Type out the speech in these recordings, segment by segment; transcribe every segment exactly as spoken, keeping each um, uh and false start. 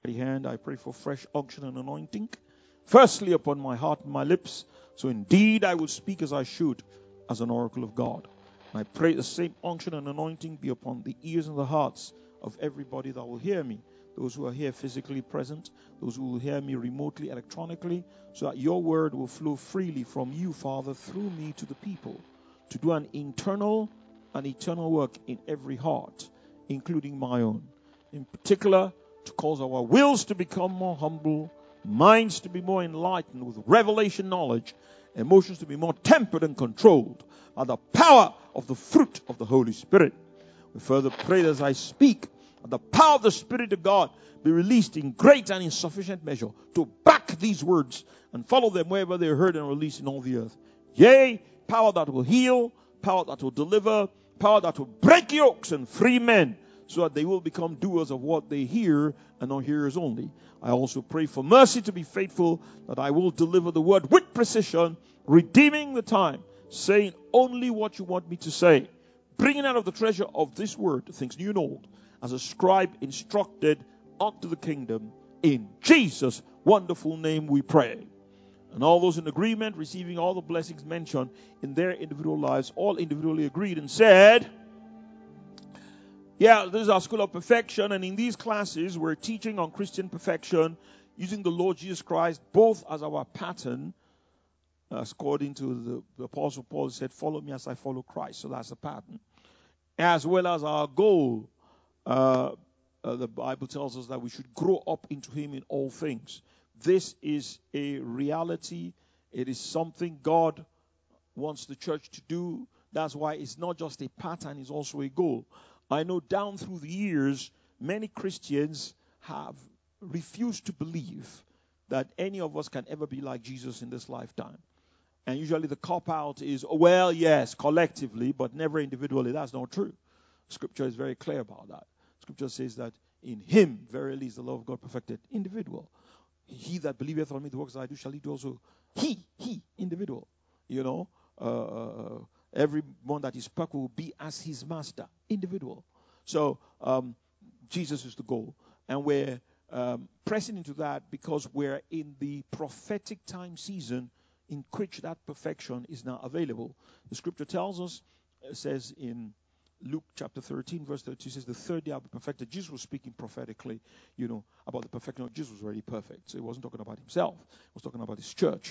hand, I pray for fresh unction and anointing. Firstly upon my heart and my lips, so indeed I will speak as I should, as an oracle of God. And I pray the same unction and anointing be upon the ears and the hearts of everybody that will hear me. Those who are here physically present, those who will hear me remotely, electronically, so that your word will flow freely from you, Father, through me to the people, to do an internal and eternal work in every heart, including my own. In particular, to cause our wills to become more humble, minds to be more enlightened with revelation knowledge, emotions to be more tempered and controlled by the power of the fruit of the Holy Spirit. We further pray that as I speak, that the power of the Spirit of God be released in great and in sufficient measure to back these words and follow them wherever they are heard and released in all the earth. Yea, power that will heal, power that will deliver, power that will break yokes and free men, so that they will become doers of what they hear and not hearers only. I also pray for mercy to be faithful, that I will deliver the word with precision, redeeming the time, saying only what you want me to say, bringing out of the treasure of this word things new and old, as a scribe instructed unto the kingdom. In Jesus' wonderful name we pray. And all those in agreement, receiving all the blessings mentioned in their individual lives, all individually agreed and said, yeah, this is our School of Perfection, and in these classes we're teaching on Christian perfection using the Lord Jesus Christ both as our pattern, according to the, the Apostle Paul said, follow me as I follow Christ. So that's a pattern. As well as our goal. Uh, uh, the Bible tells us that we should grow up into Him in all things. This is a reality. It is something God wants the church to do. That's why it's not just a pattern, it's also a goal. I know down through the years, many Christians have refused to believe that any of us can ever be like Jesus in this lifetime. And usually the cop-out is, oh, well, yes, collectively, but never individually. That's not true. Scripture is very clear about that. Scripture says that in Him, verily, is the love of God perfected. Individual. He that believeth on me, the works that I do, shall he do also. He, he, individual. You know, uh, everyone that is perfect will be as his master. Individual. So, um, Jesus is the goal. And we're um, pressing into that because we're in the prophetic time season in which that perfection is now available. The scripture tells us, it says in Luke chapter thirteen, verse thirty-two, says, the third day I'll be perfected. Jesus was speaking prophetically, you know, about the perfection. Jesus was already perfect. So he wasn't talking about himself. He was talking about his church.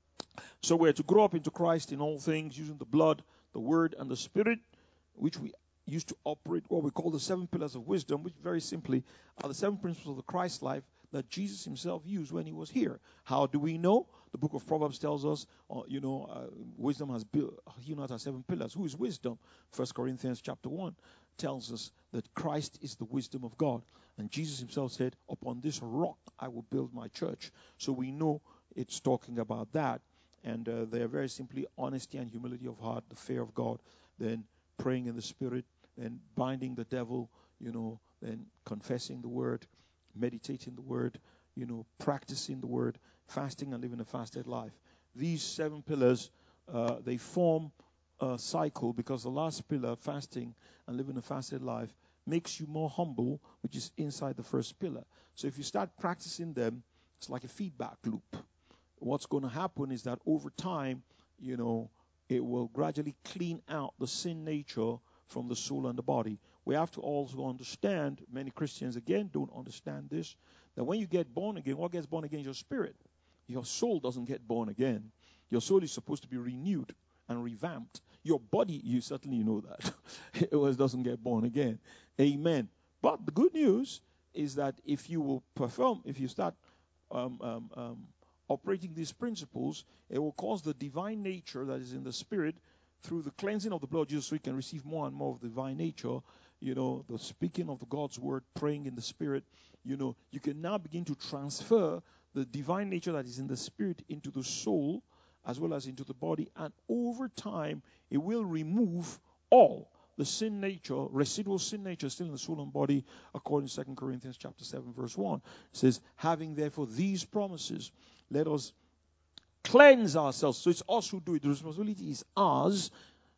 So we're to grow up into Christ in all things, using the blood, the word, and the spirit, which we used to operate what we call the seven pillars of wisdom, which very simply are the seven principles of the Christ life that Jesus himself used when he was here. How do we know? The book of Proverbs tells us, uh, you know, uh, wisdom has built, you know, it has seven pillars. Who is wisdom? First Corinthians chapter one tells us that Christ is the wisdom of God. And Jesus himself said, upon this rock I will build my church. So we know it's talking about that. And uh, they are very simply honesty and humility of heart, the fear of God, then praying in the Spirit, then binding the devil, you know, then confessing the word, meditating the word, you know, practicing the word, fasting and living a fasted life. These seven pillars, uh, they form a cycle because the last pillar, fasting and living a fasted life, makes you more humble, which is inside the first pillar. So if you start practicing them, it's like a feedback loop. What's going to happen is that over time, you know, it will gradually clean out the sin nature from the soul and the body. We have to also understand, many Christians, again, don't understand this, that when you get born again, what gets born again is your spirit. Your soul doesn't get born again. Your soul is supposed to be renewed and revamped. Your body, you certainly know that, it doesn't get born again. Amen. But the good news is that if you will perform, if you start um, um, um, operating these principles, it will cause the divine nature that is in the spirit through the cleansing of the blood of Jesus, so you can receive more and more of the divine nature, you know, the speaking of the God's word, praying in the spirit, you know, you can now begin to transfer the divine nature that is in the spirit into the soul as well as into the body, and over time it will remove all the sin nature, residual sin nature still in the soul and body, according to Second Corinthians chapter seven, verse one. It says, having therefore these promises, let us cleanse ourselves. So it's us who do it. The responsibility is ours.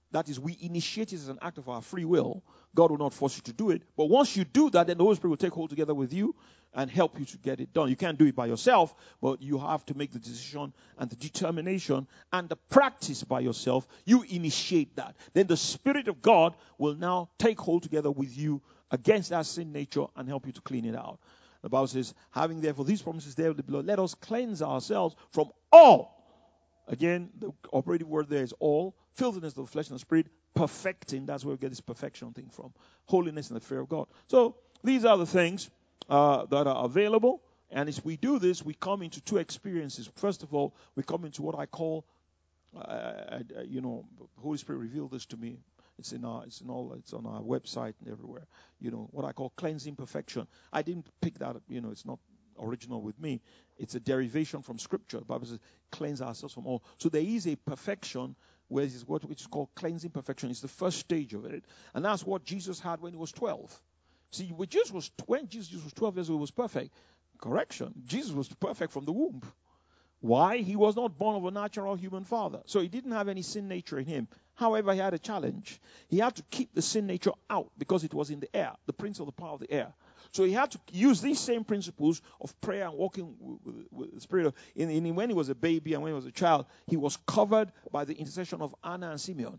That is, we initiate it as an act of our free will. God will not force you to do it. But once you do that, then the Holy Spirit will take hold together with you and help you to get it done. You can't do it by yourself, but you have to make the decision and the determination and the practice by yourself. You initiate that. Then the Spirit of God will now take hold together with you against that sin nature and help you to clean it out. The Bible says, having therefore these promises there with the beloved, let us cleanse ourselves from all. Again, the operative word there is all. Filthiness of the flesh and the spirit. Perfecting. That's where we get this perfection thing from. Holiness and the fear of God. So, these are the things uh, that are available. And as we do this, we come into two experiences. First of all, we come into what I call, uh, you know, Holy Spirit revealed this to me. It's in our, it's in all, it's on our website and everywhere. You know, what I call cleansing perfection. I didn't pick that up, you know, it's not original with me. It's a derivation from Scripture. The Bible says, cleanse ourselves from all. So there is a perfection, where it's what which is called cleansing perfection. It's the first stage of it. And that's what Jesus had when he was twelve. See, when Jesus was, when Jesus was twelve years old, he was perfect. Correction. Jesus was perfect from the womb. Why? He was not born of a natural human father. So he didn't have any sin nature in him. However, he had a challenge. He had to keep the sin nature out because it was in the air, the prince of the power of the air. So he had to use these same principles of prayer and walking with, with, with the Spirit. Of, in, in, when he was a baby and when he was a child, he was covered by the intercession of Anna and Simeon,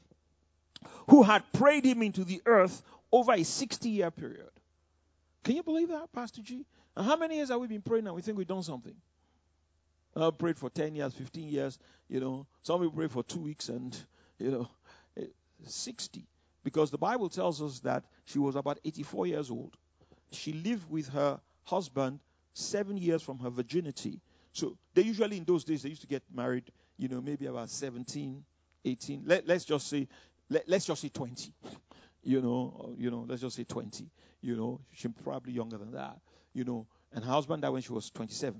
who had prayed him into the earth over a sixty-year period. Can you believe that, Pastor G? And how many years have we been praying now? We think we've done something. I prayed for ten years, fifteen years, you know. Some people pray for two weeks and, you know, sixty. Because the Bible tells us that she was about eighty-four years old. She lived with her husband seven years from her virginity. So they usually, in those days, they used to get married, you know, maybe about seventeen, eighteen. Let, let's just say, let, let's just say twenty. You know, you know, let's just say twenty. You know, she's probably younger than that. You know, and her husband died when she was twenty-seven.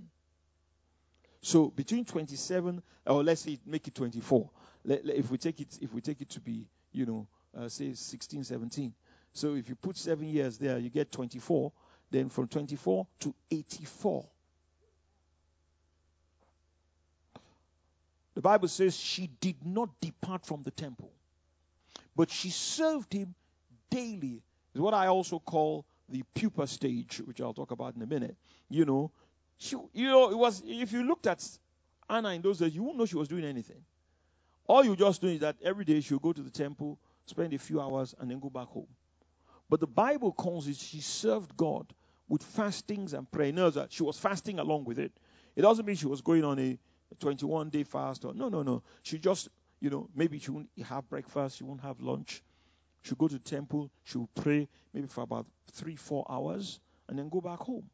So between twenty-seven, or let's say make it twenty-four. Let, let, if we take it, if we take it to be, you know, uh, say sixteen, seventeen. So if you put seven years there, you get twenty-four. Then from twenty-four to eighty-four. The Bible says she did not depart from the temple, but she served him daily. Is what I also call the pupa stage, which I'll talk about in a minute. You know, she, you know, it was, if you looked at Anna in those days, you wouldn't know she was doing anything. All you just do is that every day she'll go to the temple, spend a few hours, and then go back home. But the Bible calls it she served God with fastings and prayer. No, that she was fasting along with it. It doesn't mean she was going on a twenty-one day fast. Or no, no, no. She just, you know, maybe she won't have breakfast, she won't have lunch. She'll go to the temple, she'll pray maybe for about three, four hours, and then go back home.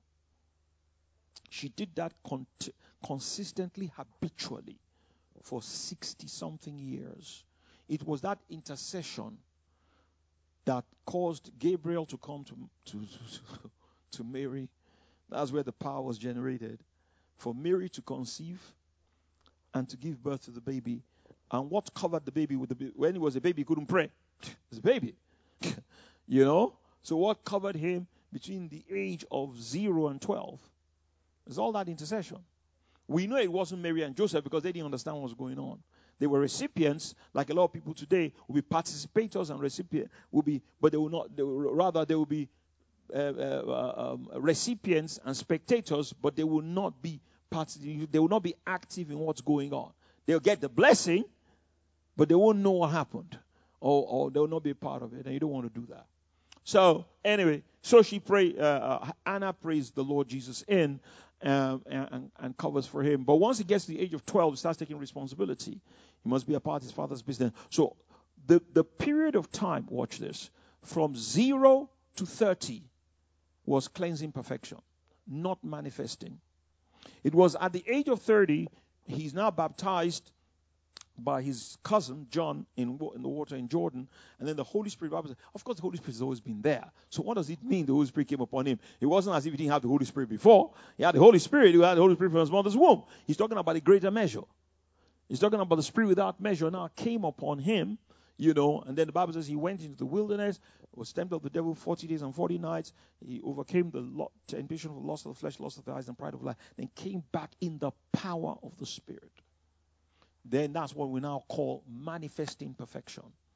She did that con- consistently, habitually, for sixty-something years. It was that intercession that caused Gabriel to come to, to, to Mary. That's where the power was generated. For Mary to conceive and to give birth to the baby. And what covered the baby with the baby? When he was a baby, he couldn't pray. He was a baby. You know? So what covered him between the age of zero and twelve? It's all that intercession. We know it wasn't Mary and Joseph because they didn't understand what was going on. They were recipients, like a lot of people today will be participators and recipients, will be, but they will not. They will, rather, they will be uh, uh, um, recipients and spectators, but they will not be partic- They will not be active in what's going on. They'll get the blessing, but they won't know what happened, or, or they will not be a part of it, and you don't want to do that. So anyway, so she pray. Uh, uh, Anna prays the Lord Jesus in. Um, and, and covers for him. But once he gets to the age of twelve, he starts taking responsibility. He must be a part of his father's business. So the, the period of time, watch this, from zero to thirty was cleansing perfection, not manifesting. It was at the age of thirty, he's now baptized by his cousin John in, in the water in Jordan, and then the Holy Spirit. Bible says, of course, the Holy Spirit has always been there. So what does it mean the Holy Spirit came upon him? It wasn't as if he didn't have the Holy Spirit before. He had the Holy Spirit. He had the Holy Spirit from his mother's womb. He's talking about a greater measure. He's talking about the Spirit without measure now came upon him, you know. And then the Bible says he went into the wilderness, was tempted of the devil forty days and forty nights. He overcame the lo- temptation of the lust of the flesh, lust of the eyes, and pride of life. Then came back in the power of the Spirit. Then that's what we now call manifesting perfection.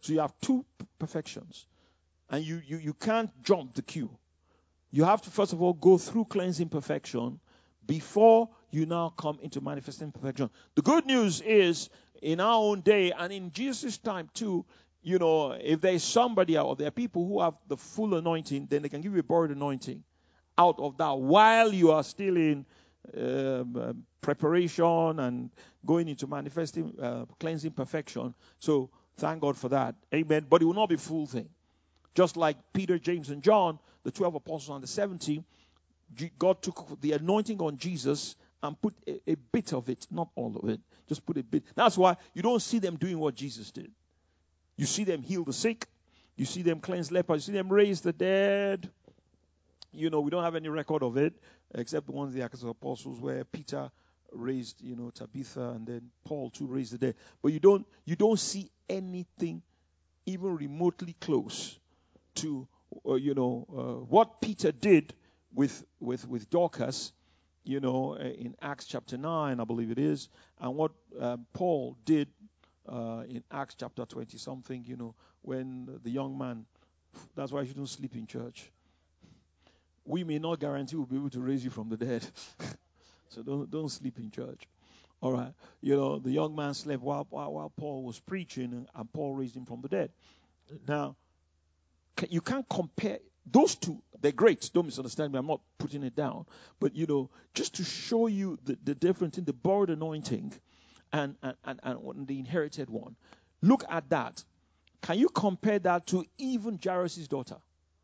So you have two perfections. And you, you, you can't jump the queue. You have to, first of all, go through cleansing perfection before you now come into manifesting perfection. The good news is, in our own day and in Jesus' time too, you know, if there's somebody or there are people who have the full anointing, then they can give you a borrowed anointing out of that while you are still in um, uh, preparation and going into manifesting, uh, cleansing perfection. So thank God for that. Amen. But it will not be full thing. Just like Peter, James, and John, the twelve apostles and the seventy, God took the anointing on Jesus and put a, a bit of it, not all of it, just put a bit. That's why you don't see them doing what Jesus did. You see them heal the sick. You see them cleanse lepers. You see them raise the dead. You know, we don't have any record of it, except the ones of the Acts of the Apostles where Peter raised, you know, Tabitha, and then Paul too raised the dead. But you don't, you don't see anything even remotely close to, uh, you know, uh, what Peter did with with with Dorcas, you know, uh, in Acts chapter nine, I believe it is, and what um, Paul did uh, in Acts chapter twenty something, you know, when the young man. That's why you don't sleep in church. We may not guarantee we'll be able to raise you from the dead, so don't don't sleep in church. All right, you know, the young man slept while while, while Paul was preaching, and, and Paul raised him from the dead. Now, you can't compare those two. They're great. Don't misunderstand me. I'm not putting it down. But, you know, just to show you the, the difference in the borrowed anointing and, and, and, and the inherited one. Look at that. Can you compare that to even Jairus' daughter?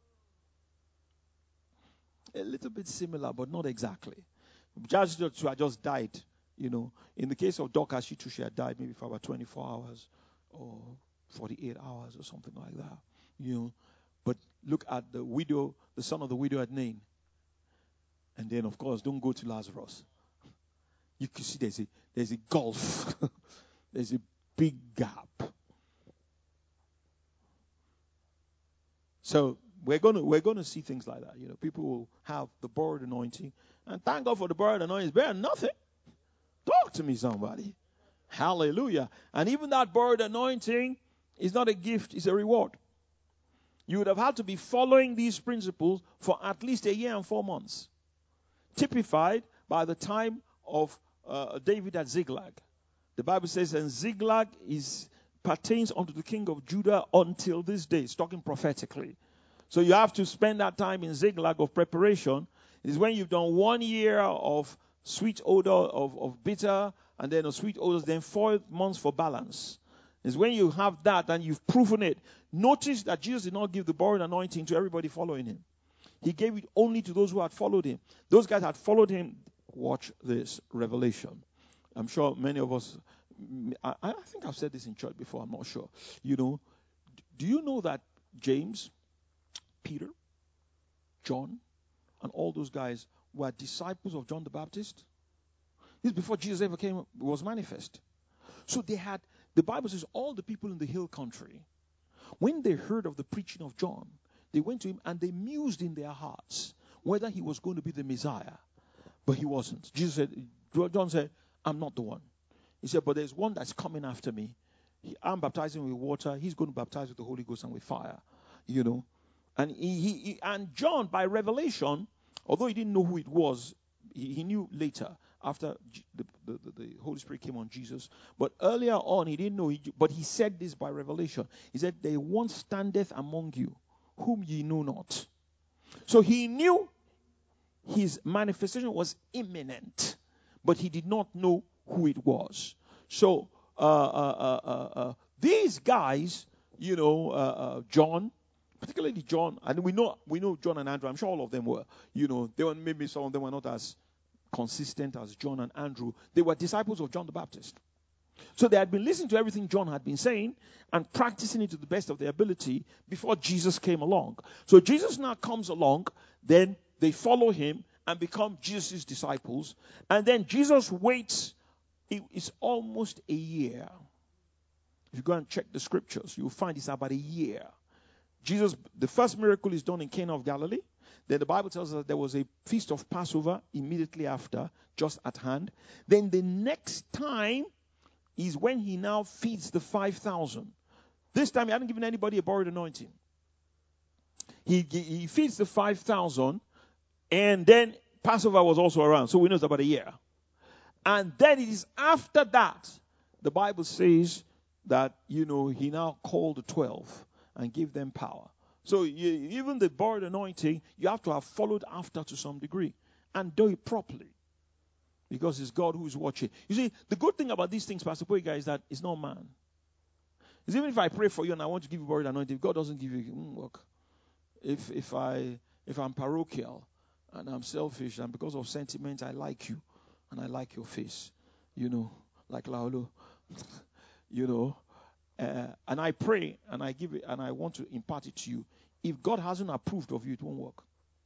A little bit similar, but not exactly. Jairus' daughter had just died. You know, in the case of Dorcas, she too, she had died maybe for about twenty-four hours or forty-eight hours or something like that. You know, but look at the widow, the son of the widow at Nain. And then, of course, don't go to Lazarus. You can see there's a there's a gulf. There's a big gap. So we're gonna we're gonna see things like that. You know, people will have the borrowed anointing, and thank God for the borrowed anointing. It's better than nothing. Talk to me, somebody. Hallelujah. And even that borrowed anointing is not a gift; it's a reward. You would have had to be following these principles for at least a year and four months. Typified by the time of uh, David at Ziklag. The Bible says, and Ziklag is, pertains unto the king of Judah until this day. It's talking prophetically. So you have to spend that time in Ziklag of preparation. It is when you've done one year of sweet odor, of, of bitter, and then of sweet odors, then four months for balance. It's when you have that and you've proven it. Notice that Jesus did not give the borrowed anointing to everybody following him. He gave it only to those who had followed him. Those guys had followed him. Watch this revelation. I'm sure many of us, I, I think I've said this in church before, I'm not sure. You know, do you know that James, Peter, John, and all those guys were disciples of John the Baptist? This is before Jesus ever came, was manifest. So they had, the Bible says, all the people in the hill country, when they heard of the preaching of John, they went to him and they mused in their hearts whether he was going to be the Messiah. But he wasn't. Jesus said, John said, I'm not the one. He said, but there's one that's coming after me. He, I'm baptizing with water. He's going to baptize with the Holy Ghost and with fire. You know. And he, he, he and John, by revelation, although he didn't know who it was, he, he knew later after the, the, the, the Holy Spirit came on Jesus. But earlier on, he didn't know. He, but he said this by revelation. He said, there one standeth among you whom ye know not. So he knew his manifestation was imminent, but he did not know who it was. So uh, uh, uh, uh, uh, these guys, you know, uh, uh, John, particularly John, and we know we know John and Andrew. I'm sure all of them were. You know, they were, maybe some of them were not as consistent as John and Andrew. They were disciples of John the Baptist. So they had been listening to everything John had been saying and practicing it to the best of their ability before Jesus came along. So Jesus now comes along, then they follow him and become Jesus' disciples. And then Jesus waits. It's almost a year. If you go and check the scriptures, you'll find it's about a year. Jesus, the first miracle is done in Cana of Galilee. Then the Bible tells us that there was a feast of Passover immediately after, just at hand. Then the next time is when he now feeds the five thousand. This time he hadn't given anybody a borrowed anointing. He, he, he feeds the five thousand, and then Passover was also around. So we know it's about a year. And then it is after that, the Bible says that, you know, he now called the twelve and gave them power. So you, even the borrowed anointing, you have to have followed after to some degree and do it properly. Because it's God who is watching. You see, the good thing about these things, Pastor Poiga, is that it's not man. It's even if I pray for you and I want to give you borrowed anointing, if God doesn't give you, mm, look, if if I if I'm parochial and I'm selfish and because of sentiment I like you and I like your face, you know, like Laolo, you know, uh, and I pray and I give it and I want to impart it to you. If God hasn't approved of you, it won't work.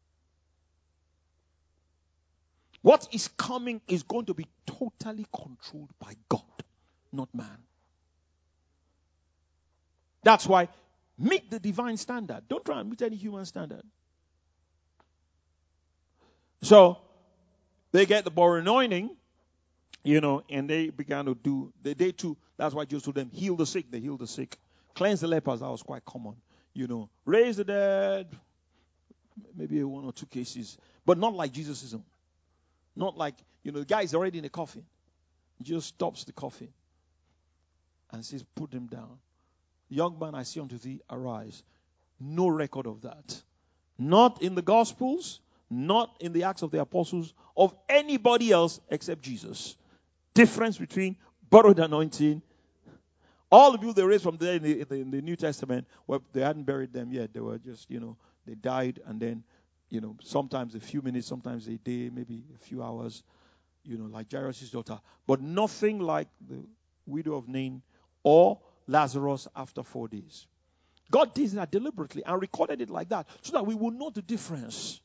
What is coming is going to be totally controlled by God, not man. That's why meet the divine standard. Don't try and meet any human standard. So they get the borrowed anointing, you know, and they began to do, they, they too, that's why Jesus told them, heal the sick. They healed the sick. Cleanse the lepers, that was quite common. You know, raise the dead, maybe one or two cases, but not like Jesus' own. Not like, you know, the guy is already in a coffin. He just stops the coffin and says, put him down. Young man, I see unto thee, arise. No record of that. Not in the Gospels, not in the Acts of the Apostles, of anybody else except Jesus. Difference between borrowed anointing. All the people they raised from there in the, in the, in the New Testament, well, they hadn't buried them yet. They were just, you know, they died and then, you know, sometimes a few minutes, sometimes a day, maybe a few hours, you know, like Jairus' daughter. But nothing like the widow of Nain or Lazarus after four days. God did that deliberately and recorded it like that so that we will know the difference.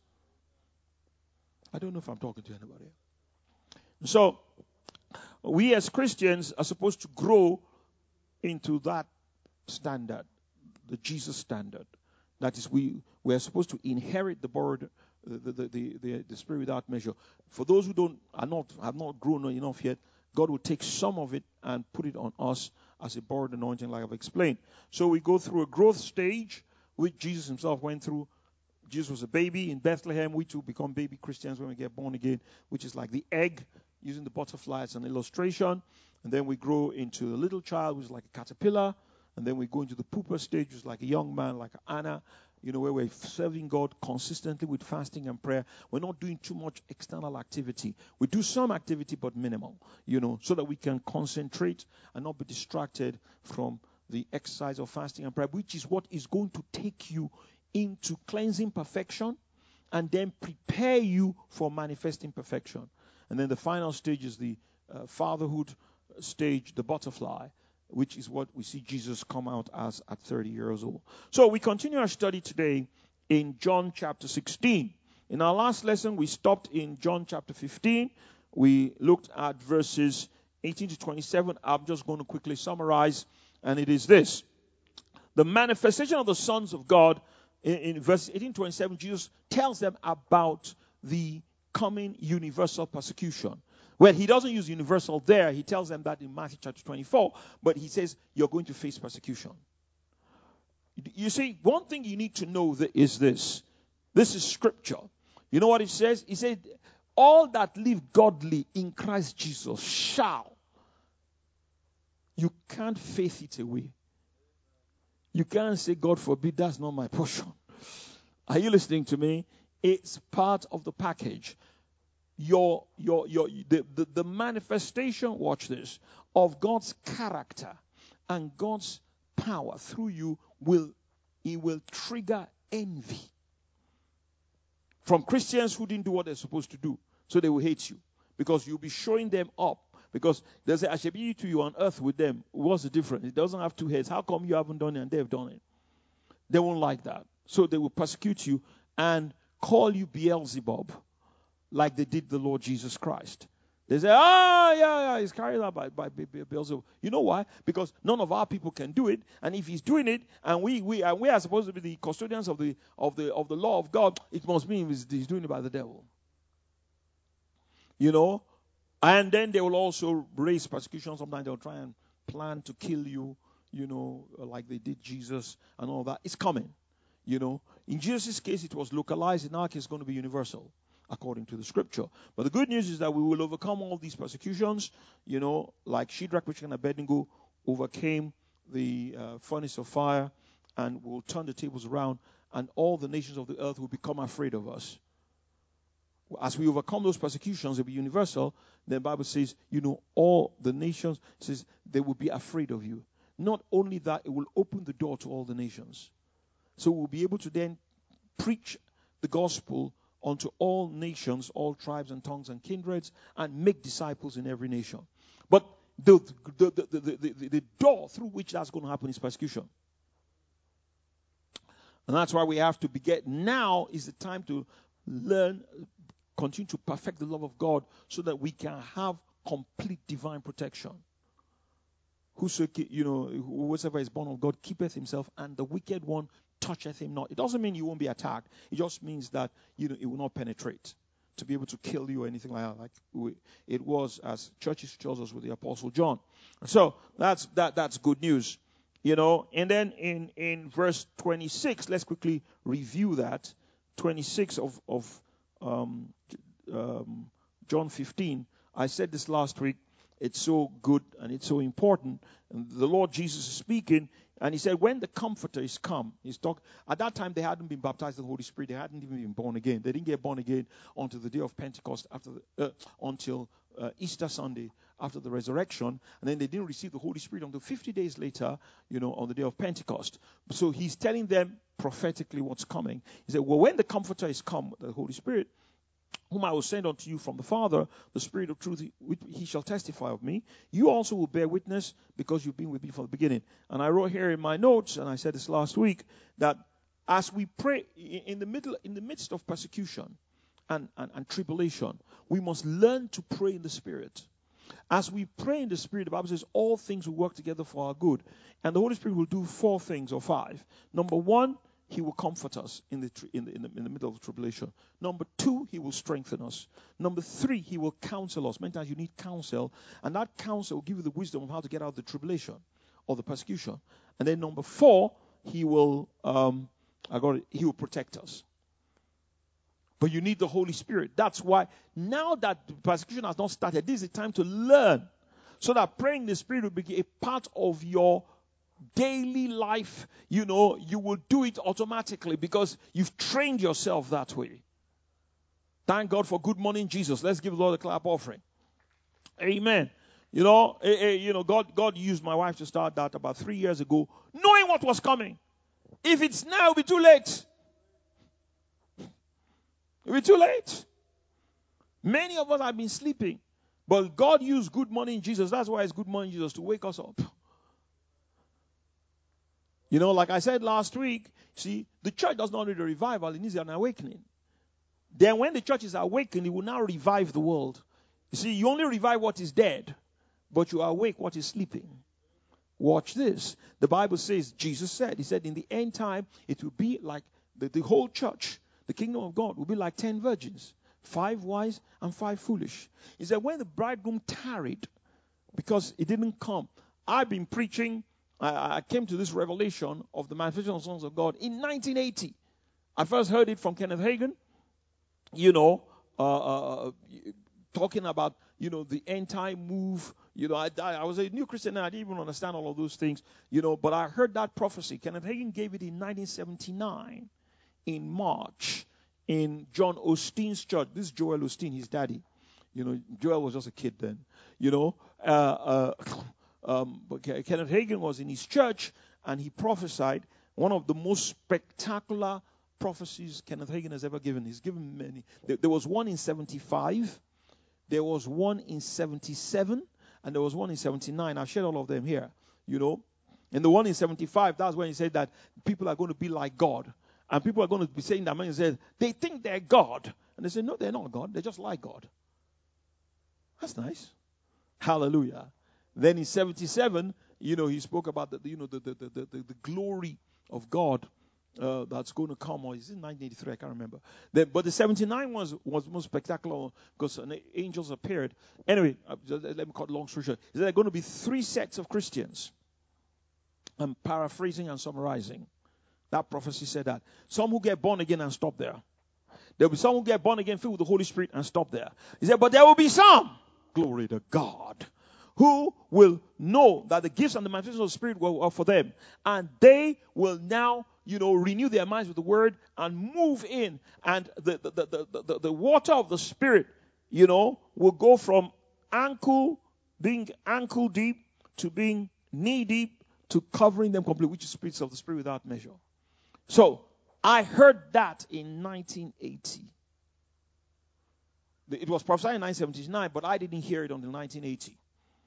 I don't know if I'm talking to anybody. So, we as Christians are supposed to grow into that standard, the Jesus standard. That is, we we are supposed to inherit the borrowed, the the, the the the spirit without measure. For those who don't are not have not grown enough yet, God will take some of it and put it on us as a borrowed anointing, like I've explained. So we go through a growth stage, which Jesus himself went through. Jesus was a baby in Bethlehem. We too become baby Christians when we get born again, which is like the egg, using the butterfly as an illustration. And then we grow into a little child, which is like a caterpillar. And then we go into the pooper stage, which is like a young man, like Anna, you know, where we're serving God consistently with fasting and prayer. We're not doing too much external activity. We do some activity, but minimal, you know, so that we can concentrate and not be distracted from the exercise of fasting and prayer, which is what is going to take you into cleansing perfection and then prepare you for manifesting perfection. And then the final stage is the uh, fatherhood stage, the butterfly, which is what we see Jesus come out as at thirty years old. So we continue our study today in John chapter sixteen. In our last lesson, we stopped in John chapter fifteen. We looked at verses eighteen to twenty-seven. I'm just going to quickly summarize, and it is this. The manifestation of the sons of God, in, in verse eighteen to twenty-seven, Jesus tells them about the coming universal persecution. Well, he doesn't use universal there. He tells them that in Matthew chapter twenty-four. But he says, you're going to face persecution. You see, one thing you need to know that is this. This is scripture. You know what it says? It said, all that live godly in Christ Jesus shall. You can't faith it away. You can't say, God forbid, that's not my portion. Are you listening to me? It's part of the package. Your, your, your, the, the, the manifestation, watch this, of God's character and God's power through you will, it will trigger envy from Christians who didn't do what they're supposed to do. So they will hate you because you'll be showing them up. Because there's a, I shall be to you on earth with them. What's the difference? It doesn't have two heads. How come you haven't done it and they've done it? They won't like that. So they will persecute you and call you Beelzebub, like they did the Lord Jesus Christ. They say, oh, yeah, yeah, he's carried out by, by Beelzebub. You know why? Because none of our people can do it. And if he's doing it, and we we, and we are supposed to be the custodians of the of the of the law of God, it must mean he's, he's doing it by the devil. You know? And then they will also raise persecution. Sometimes they'll try and plan to kill you. you know, like they did Jesus and all that. It's coming, you know. In Jesus' case, it was localized. In our case, it's going to be universal, according to the scripture. But the good news is that we will overcome all these persecutions, you know, like Shadrach, Meshach, and Abednego overcame the uh, furnace of fire, and will turn the tables around, and all the nations of the earth will become afraid of us. As we overcome those persecutions, it will be universal. The Bible says, you know, all the nations, says they will be afraid of you. Not only that, it will open the door to all the nations. So we'll be able to then preach the gospel unto all nations, all tribes and tongues and kindreds, and make disciples in every nation. But the, the, the, the, the, the, the door through which that's going to happen is persecution. And that's why we have to begin. Now is the time to learn, continue to perfect the love of God so that we can have complete divine protection. Whosoever, you know, whosoever is born of God keepeth himself, and the wicked one toucheth him not. It doesn't mean you won't be attacked. It just means that, you know, it will not penetrate to be able to kill you or anything like that. Like we, it was, as churches tells us, with the Apostle John. So that's that. That's good news. You know, and then in, in verse twenty-six, let's quickly review that. twenty-six of, of um, um, John fifteen. I said this last week. It's so good and it's so important. And the Lord Jesus is speaking, and he said, when the Comforter is come, he's talk. At that time, they hadn't been baptized in the Holy Spirit. They hadn't even been born again. They didn't get born again until the day of Pentecost, after the, uh, until uh, Easter Sunday, after the resurrection. And then they didn't receive the Holy Spirit until fifty days later, you know, on the day of Pentecost. So he's telling them prophetically what's coming. He said, well, when the Comforter is come, the Holy Spirit, whom I will send unto you from the Father, the Spirit of truth, he shall testify of me. You also will bear witness, because you've been with me from the beginning. And I wrote here in my notes, and I said this last week, that as we pray in the middle, in the midst of persecution and, and, and tribulation, we must learn to pray in the Spirit. As we pray in the Spirit, the Bible says all things will work together for our good. And the Holy Spirit will do four things or five. Number one, he will comfort us in the, in, the, in, the, in the middle of the tribulation. Number two, he will strengthen us. Number three, he will counsel us. Many times you need counsel, and that counsel will give you the wisdom of how to get out of the tribulation or the persecution. And then number four, he will um, I got it, he will protect us. But you need the Holy Spirit. That's why now that the persecution has not started, this is the time to learn, so that praying in the Spirit will be a part of your daily life. You know, you will do it automatically because you've trained yourself that way. Thank God for good morning, Jesus. Let's give the Lord a clap offering. Amen. You know, eh, eh, you know, God, God used my wife to start that about three years ago, knowing what was coming. If it's now, it'll be too late. It'll be too late. Many of us have been sleeping, but God used good morning, Jesus. That's why it's good morning, Jesus, to wake us up. You know, like I said last week, see, the church does not need a revival, it needs an awakening. Then when the church is awakened, it will now revive the world. You see, you only revive what is dead, but you awake what is sleeping. Watch this. The Bible says, Jesus said, he said, in the end time, it will be like the, the whole church, the kingdom of God will be like ten virgins, five wise and five foolish. He said, when the bridegroom tarried, because it didn't come. I've been preaching, I, I came to this revelation of the manifestation of the sons of God in nineteen eighty. I first heard it from Kenneth Hagin, you know, uh, uh, talking about, you know, the end time move. You know, I, I was a new Christian and I didn't even understand all of those things, you know, but I heard that prophecy. Kenneth Hagin gave it in nineteen seventy-nine in March in John Osteen's church. This is Joel Osteen, his daddy. You know, Joel was just a kid then, you know. Uh, uh, um, but Kenneth Hagin was in his church and he prophesied one of the most spectacular prophecies Kenneth Hagin has ever given. He's given many. There, there was one in seventy-five. There was one in seventy-seven. And there was one in seventy-nine. I've shared all of them here, you know. And the one in seventy-five, that's when he said that people are going to be like God. And people are going to be saying that man, he said, they think they're God. And they say, no, they're not God. They're just like God. That's nice. Hallelujah. Then in seventy-seven, you know, he spoke about the, you know, the, the, the, the, the glory of God uh, that's going to come. Or is it nineteen eighty-three? I can't remember. The, but the seventy-nine was was most spectacular because angels appeared. Anyway, uh, let me cut long story short. There are going to be three sets of Christians. I'm paraphrasing and summarizing. That prophecy said that. Some who get born again and stop there. There will be some who get born again filled with the Holy Spirit and stop there. He said, but there will be some, glory to God, who will know that the gifts and the manifestation of the Spirit were for them. And they will now, you know, renew their minds with the word and move in. And the, the, the, the, the, the water of the Spirit, you know, will go from ankle, being ankle deep to being knee deep to covering them completely, which is spirits of the Spirit without measure. So, I heard that in nineteen eighty. It was prophesied in nineteen seventy-nine, but I didn't hear it until nineteen eighty.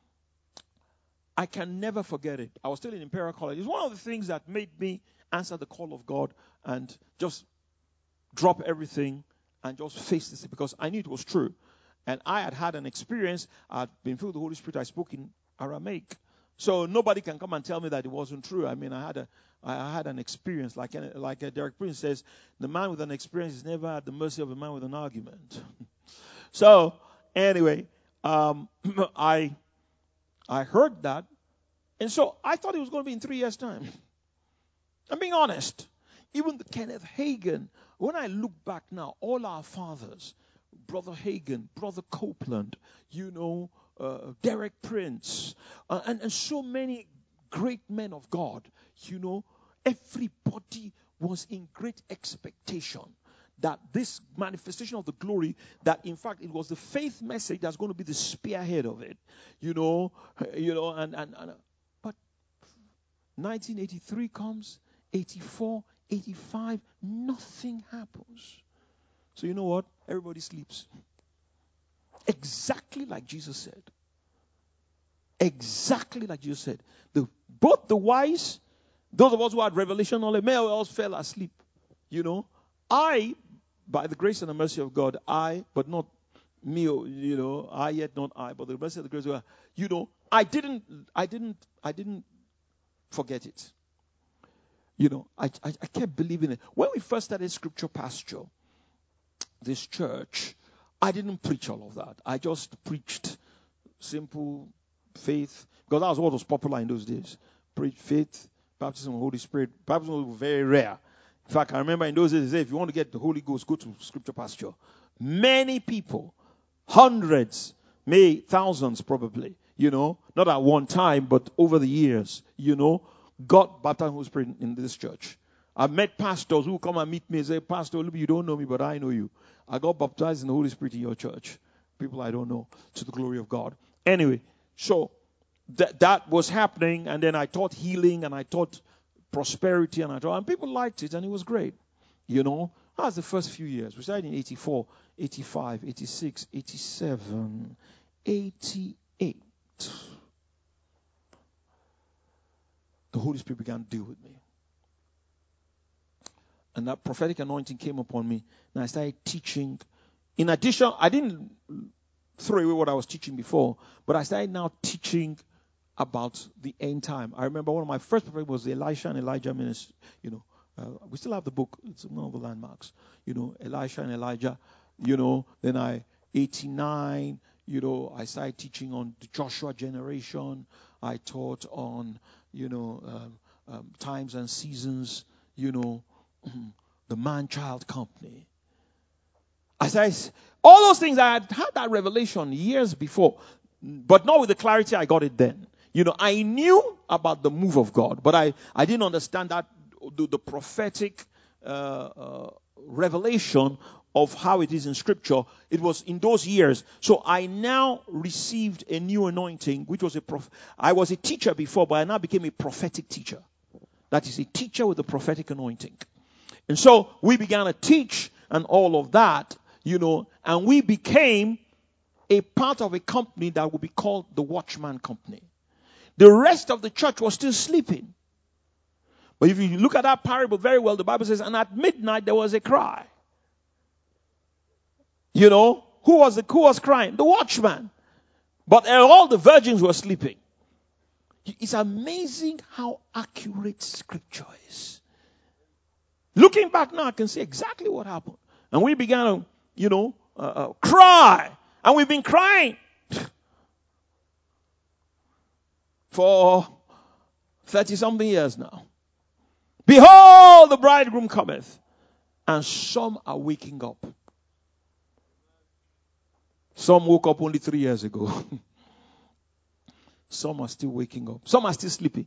I can never forget it. I was still in Imperial College. It's one of the things that made me answer the call of God and just drop everything and just face this, because I knew it was true. And I had had an experience. I'd been filled with the Holy Spirit. I spoke in Aramaic. So nobody can come and tell me that it wasn't true. I mean, I had a, I had an experience. Like, like Derek Prince says, the man with an experience is never at the mercy of a man with an argument. So, anyway, um, I, I heard that. And so I thought it was going to be in three years' time. I'm being honest. Even the Kenneth Hagin, when I look back now, all our fathers, Brother Hagin, Brother Copeland, you know, uh, Derek Prince, uh, and, and so many great men of God, you know, everybody was in great expectation that this manifestation of the glory, that in fact it was the faith message that's going to be the spearhead of it, you know, you know, and, and, and but nineteen eighty-three comes, eighty-four, eighty-five, nothing happens. So you know what? Everybody sleeps. Exactly like Jesus said. Exactly like Jesus said. The, both the wise, those of us who had revelation knowledge, may all fell asleep. You know, I, by the grace and the mercy of God, I, but not me, you know, I yet not I, but the mercy of the grace of God, you know, I didn't, I didn't, I didn't forget it. You know, I, I, I kept believing it. When we first started Scripture Pasture, this church, I didn't preach all of that. I just preached simple faith, because that was what was popular in those days. Preach faith, baptism of the Holy Spirit. Baptism was very rare. In fact, I remember in those days, they said, if you want to get the Holy Ghost, go to Scripture Pasture. Many people, hundreds, maybe thousands probably, you know, not at one time, but over the years, you know, got baptized in the Holy Spirit in this church. I've met pastors who come and meet me and say, Pastor, you don't know me, but I know you. I got baptized in the Holy Spirit in your church. People I don't know, to the glory of God. Anyway, so th- that was happening, and then I taught healing, and I taught prosperity, and I taught, and people liked it, and it was great. You know, that was the first few years. We started in eighty-four, eighty-five, eighty-six, eighty-seven, eighty-eight. The Holy Spirit began to deal with me. And that prophetic anointing came upon me, and I started teaching. In addition, I didn't throw away what I was teaching before, but I started now teaching about the end time. I remember one of my first prophetic was the Elisha and Elijah ministry. You know, uh, we still have the book. It's one of the landmarks. You know, Elisha and Elijah. You know, then I eighty-nine. You know, I started teaching on the Joshua generation. I taught on, you know, um, um, times and seasons. You know, the man-child company. As I, all those things, I had had that revelation years before, but not with the clarity I got it then. You know, I knew about the move of God, but I, I didn't understand that the, the prophetic uh, uh, revelation of how it is in Scripture. It was in those years. So I now received a new anointing, which was a prof. I was a teacher before, but I now became a prophetic teacher. That is a teacher with a prophetic anointing. And so we began to teach and all of that, you know, and we became a part of a company that would be called the Watchman Company. The rest of the church was still sleeping. But if you look at that parable very well, the Bible says, and at midnight there was a cry. You know, who was the, who was crying? The watchman. But all the virgins were sleeping. It's amazing how accurate Scripture is. Looking back now, I can see exactly what happened. And we began to, you know, uh, uh, cry. And we've been crying for thirty-something years now. Behold, the bridegroom cometh. And some are waking up. Some woke up only three years ago. Some are still waking up. Some are still sleeping.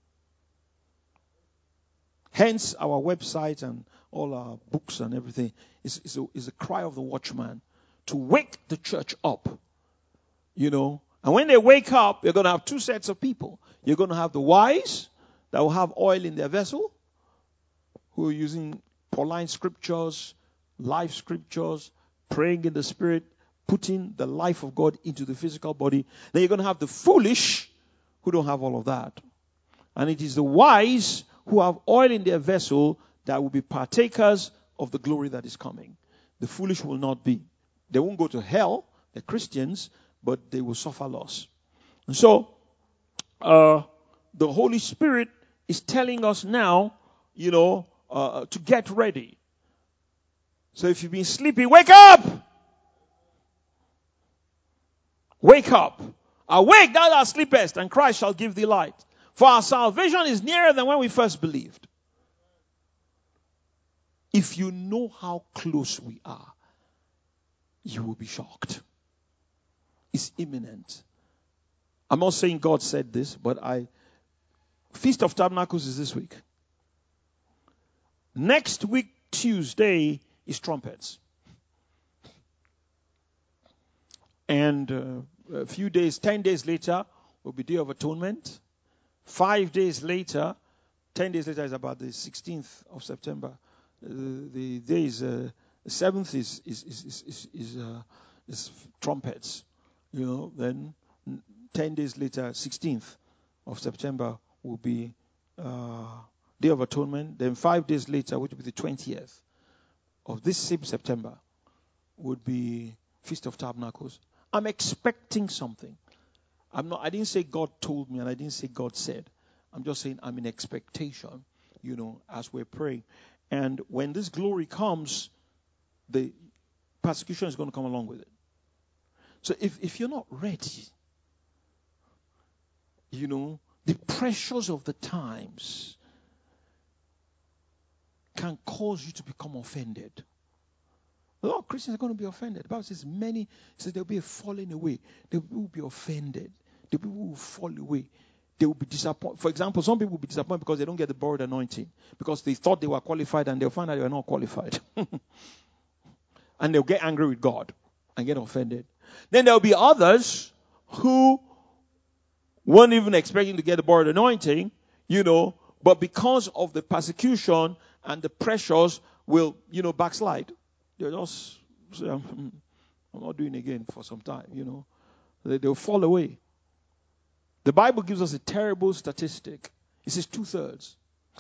Hence, our website and all our books and everything is, is, a, is a cry of the watchman to wake the church up. You know, and when they wake up, you're going to have two sets of people. You're going to have the wise that will have oil in their vessel, who are using Pauline scriptures, life scriptures, praying in the spirit, putting the life of God into the physical body. Then you're going to have the foolish who don't have all of that. And it is the wise who have oil in their vessel that will be partakers of the glory that is coming. The foolish will not be. They won't go to hell. They're Christians, but they will suffer loss. And so, uh, the Holy Spirit is telling us now, you know, uh, to get ready. So if you've been sleeping, wake up! Wake up. Awake, thou that sleepest, and Christ shall give thee light. For our salvation is nearer than when we first believed. If you know how close we are, you will be shocked. It's imminent. I'm not saying God said this, but I... Feast of Tabernacles is this week. Next week, Tuesday, is trumpets. And uh, a few days, ten days later, will be Day of Atonement. Five days later, ten days later is about the sixteenth of September. Uh, the day is, uh, the seventh is, is, is, is, is, is, uh, is trumpets. You know, then ten days later, sixteenth of September will be uh, Day of Atonement. Then five days later, which will be the twentieth of this same September, would be Feast of Tabernacles. I'm expecting something. I'm not, I didn't say God told me, and I didn't say God said. I'm just saying I'm in expectation, you know, as we're praying. And when this glory comes, the persecution is going to come along with it. So if, if you're not ready, you know, the pressures of the times can cause you to become offended. A lot of Christians are going to be offended. The Bible says many, says there will be a falling away. They will be offended. The people will fall away. They will be disappointed. For example, some people will be disappointed because they don't get the borrowed anointing. Because they thought they were qualified and they'll find out they were not qualified. And they'll get angry with God and get offended. Then there will be others who weren't even expecting to get the borrowed anointing, you know, but because of the persecution and the pressures will, you know, backslide. They'll just say, I'm, I'm not doing it again for some time, you know. They, they'll fall away. The Bible gives us a terrible statistic. It says two-thirds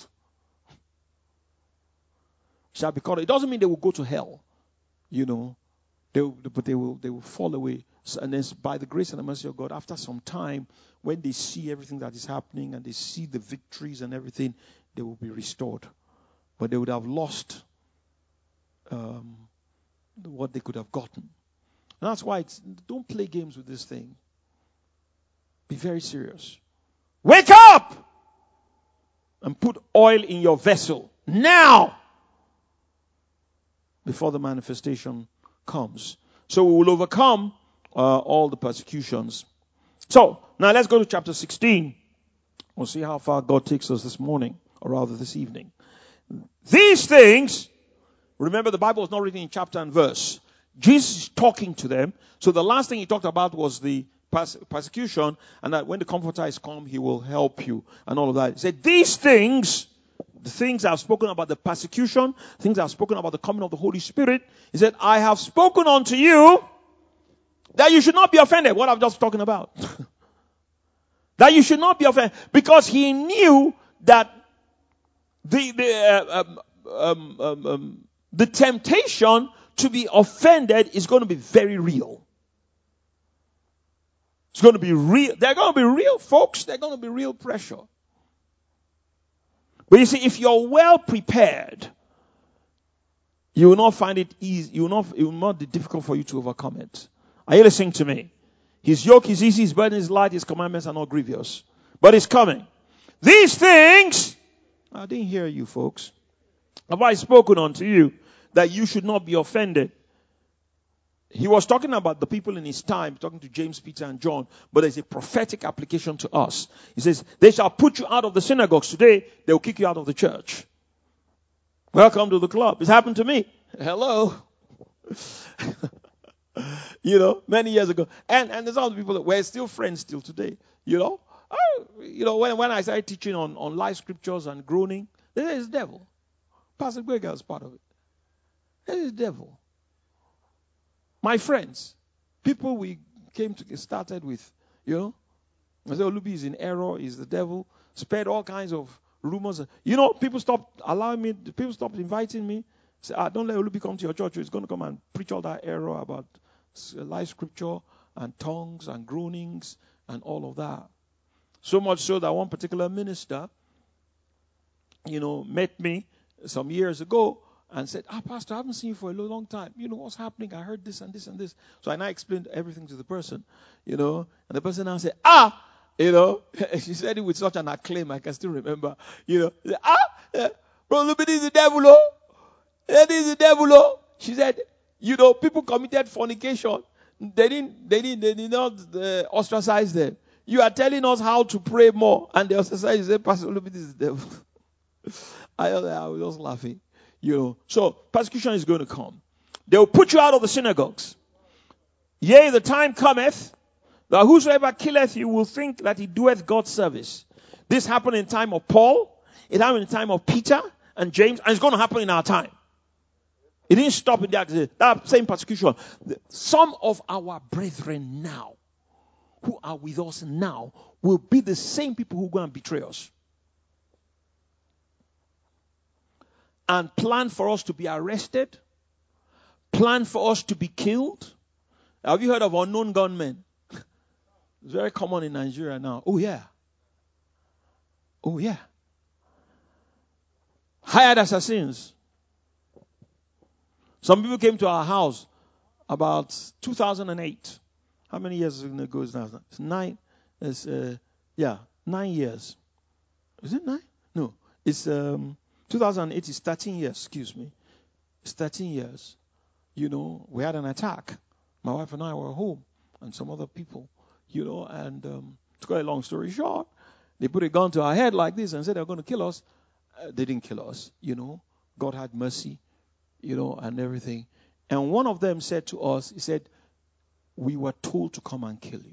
shall be caught. It doesn't mean they will go to hell, you know, they will, but they will they will fall away. So, and then by the grace and the mercy of God, after some time, when they see everything that is happening and they see the victories and everything, they will be restored. But they would have lost um, what they could have gotten. And that's why it's, don't play games with this thing. Be very serious. Wake up! And put oil in your vessel now, before the manifestation comes. So we will overcome uh, all the persecutions. So, now let's go to chapter sixteen. We'll see how far God takes us this morning, or rather this evening. These things, remember the Bible is not written in chapter and verse. Jesus is talking to them. So the last thing he talked about was the pers- persecution, and that when the Comforter is come, he will help you, and all of that. He said, these things, the things I've spoken about the persecution, things I've spoken about the coming of the Holy Spirit, he said, I have spoken unto you that you should not be offended. What I'm just talking about. That you should not be offended. Because he knew that the, the, uh, um, um, um, um, the temptation to be offended is going to be very real. It's going to be real. They're going to be real, folks. They're going to be real pressure. But you see, if you're well prepared, you will not find it easy. You will not, it will not be difficult for you to overcome it. Are you listening to me? His yoke is easy, his burden is light, his commandments are not grievous. But it's coming. These things, I didn't hear you folks, have I spoken unto you, that you should not be offended. He was talking about the people in his time, talking to James, Peter, and John, but there's a prophetic application to us. He says, they shall put you out of the synagogues. Today, they will kick you out of the church. Welcome to the club. It's happened to me. Hello. You know, many years ago. And and there's other people that we're still friends still today. You know? Oh, you know, when, when I started teaching on, on life scriptures and groaning, there is the devil. Pastor Gregor is part of it. There is the devil. My friends, people we came to get started with, you know, I said, Olubi is in error, is the devil, spread all kinds of rumors. You know, people stopped allowing me, people stopped inviting me. Say, ah, don't let Olubi come to your church. He's going to come and preach all that error about life scripture and tongues and groanings and all of that. So much so that one particular minister, you know, met me some years ago and said, ah, Pastor, I haven't seen you for a long time. You know, what's happening? I heard this and this and this. So I now explained everything to the person, you know, and the person now said, ah, you know, she said it with such an acclaim, I can still remember, you know, said, ah, yeah, bro, look at this, the devil, oh. That is the devil, oh. She said, you know, people committed fornication. They didn't, they didn't, they did not uh, ostracize them. You are telling us how to pray more. And they ostracize, you say, Pastor, look at this, the devil. I, I was just laughing. You know, so persecution is going to come. They will put you out of the synagogues. Yea, the time cometh that whosoever killeth you will think that he doeth God's service. This happened in time of Paul. It happened in time of Peter and James. And it's going to happen in our time. It didn't stop in that, that same persecution. Some of our brethren now, who are with us now, will be the same people who go and betray us. And plan for us to be arrested. Plan for us to be killed. Have you heard of unknown gunmen? It's very common in Nigeria now. Oh yeah. Oh yeah. Hired assassins. Some people came to our house about two thousand eight. How many years ago is that? It's nine. It's, uh, yeah, nine years. Is it nine? No. It's um, two thousand eight is thirteen years, excuse me. It's thirteen years. You know, we had an attack. My wife and I were home, and some other people, you know, and um, to cut a long story short, they put a gun to our head like this and said they were going to kill us. Uh, they didn't kill us, you know. God had mercy, you know, and everything. And one of them said to us, he said, we were told to come and kill you.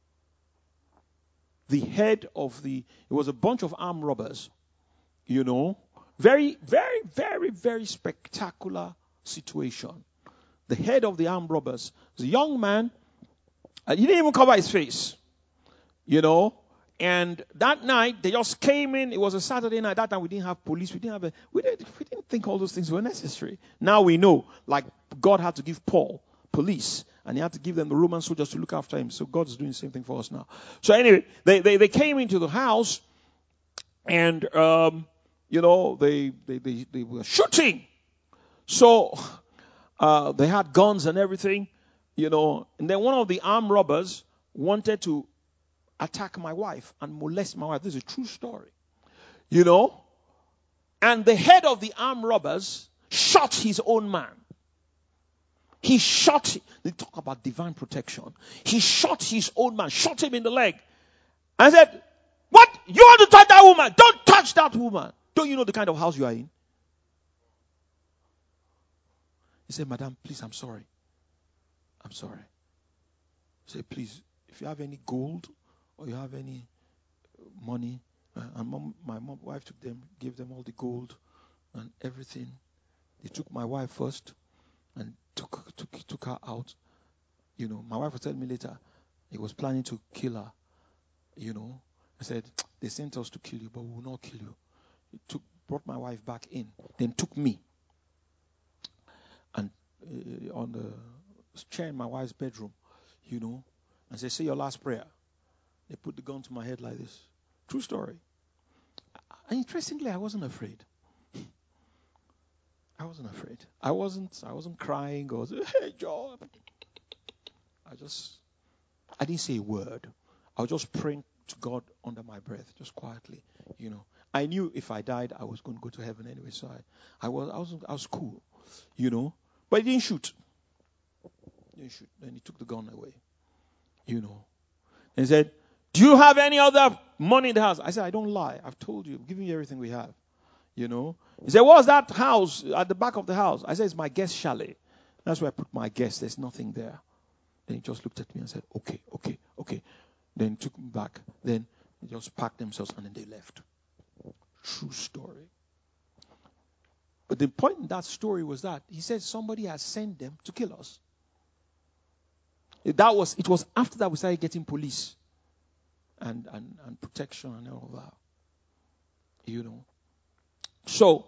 The head of the, it was a bunch of armed robbers, you know, very, very, very, very spectacular situation. The head of the armed robbers was a young man, and he didn't even cover his face, you know. And that night, they just came in. It was a Saturday night. That time, we didn't have police. We didn't have a, we didn't, we didn't think all those things were necessary. Now we know, like God had to give Paul police, and he had to give them the Roman soldiers to look after him. So God's doing the same thing for us now. So anyway, they they, they came into the house, and um, you know, they they they, they were shooting. So uh, they had guns and everything, you know. And then one of the armed robbers wanted to attack my wife and molest my wife. This is a true story. You know? And the head of the armed robbers shot his own man. He shot, they talk about divine protection. He shot his own man, shot him in the leg. And said, what? You want to touch that woman? Don't touch that woman. Don't you know the kind of house you are in? He said, Madam, please, I'm sorry. I'm sorry. He said, please, if you have any gold, or you have any money, uh, and mom, my mom, wife took them, gave them all the gold and everything. They took my wife first and took took took her out. You know, my wife was telling me later he was planning to kill her. You know, I said they sent us to kill you, but we will not kill you. He took brought my wife back in, then took me and uh, on the chair in my wife's bedroom, you know, and said, say your last prayer. They put the gun to my head like this. True story. And interestingly, I wasn't afraid. I wasn't afraid. I wasn't. I wasn't crying or hey, John. I just. I didn't say a word. I was just praying to God under my breath, just quietly, you know. I knew if I died, I was going to go to heaven anyway, so I, I was I was I was cool, you know. But he didn't shoot. He didn't shoot. Then he took the gun away, you know. And he said, "Do you have any other money in the house?" I said, "I don't lie. I've told you. I'm giving you everything we have." You know. He said, "What's that house at the back of the house?" I said, "It's my guest chalet. That's where I put my guests. There's nothing there." Then he just looked at me and said, "Okay, okay, okay." Then he took me back. Then they just packed themselves and then they left. True story. But the point in that story was that he said somebody had sent them to kill us. That was it was after that we started getting police and, and, and protection and all of that. You know. So,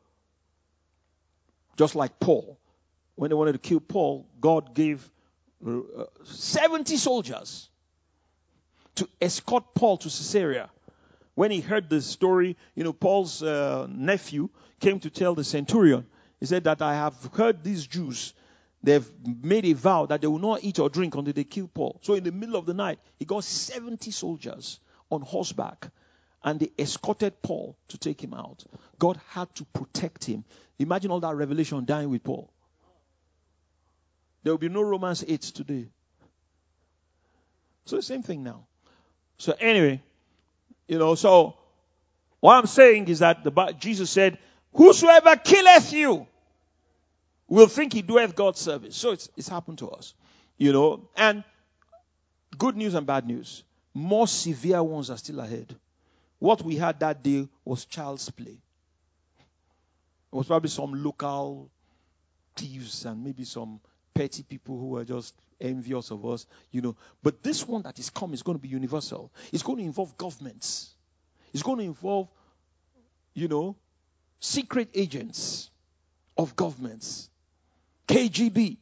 just like Paul, when they wanted to kill Paul, God gave uh, seventy soldiers to escort Paul to Caesarea. When he heard the story, you know, Paul's uh, nephew came to tell the centurion. He said that I have heard these Jews, they've made a vow that they will not eat or drink until they kill Paul. So in the middle of the night, he got seventy soldiers on horseback, and they escorted Paul to take him out. God had to protect him. Imagine all that revelation dying with Paul. There will be no Romans eight today. So the same thing now. So anyway, you know, so what I'm saying is that the Jesus said, "Whosoever killeth you will think he doeth God's service." So it's it's happened to us, you know. And good news and bad news. More severe ones are still ahead. What we had that day was child's play. It was probably some local thieves and maybe some petty people who were just envious of us, you know. But this one that is coming is going to be universal. It's going to involve governments. It's going to involve, you know, secret agents of governments. K G B.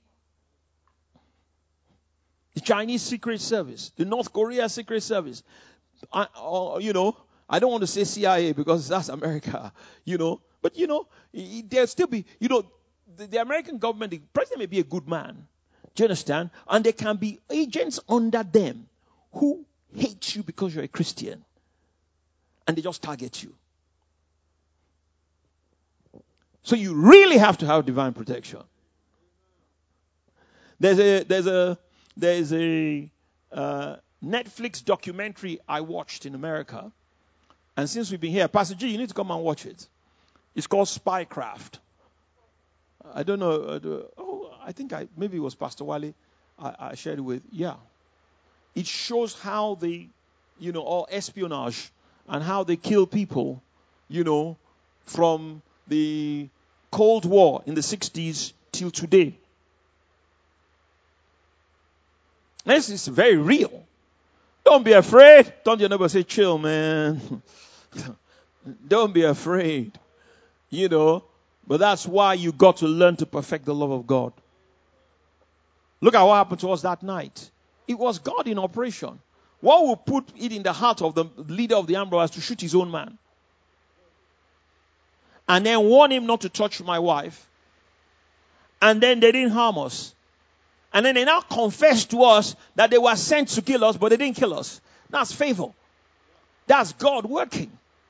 The Chinese Secret Service. The North Korea Secret Service. I, uh, you know, I don't want to say C I A because that's America, you know. But, you know, there'll still be, you know, the, the American government, the president may be a good man. Do you understand? And there can be agents under them who hate you because you're a Christian. And they just target you. So you really have to have divine protection. There's a there's a there's a uh, Netflix documentary I watched in America, and since we've been here, Pastor G, you need to come and watch it. It's called Spycraft. I don't know. Uh, the, oh, I think I maybe it was Pastor Wale I, I shared it with. Yeah, it shows how they, you know, all espionage and how they kill people, you know, from the Cold War in the sixties till today. This is very real. Don't be afraid. Don't your neighbor say, "Chill, man." Don't be afraid. You know, but that's why you got to learn to perfect the love of God. Look at what happened to us that night. It was God in operation. What will put it in the heart of the leader of the armed robbers to shoot his own man? And then warn him not to touch my wife. And then they didn't harm us. And then they now confess to us that they were sent to kill us, but they didn't kill us. That's favor. That's God working.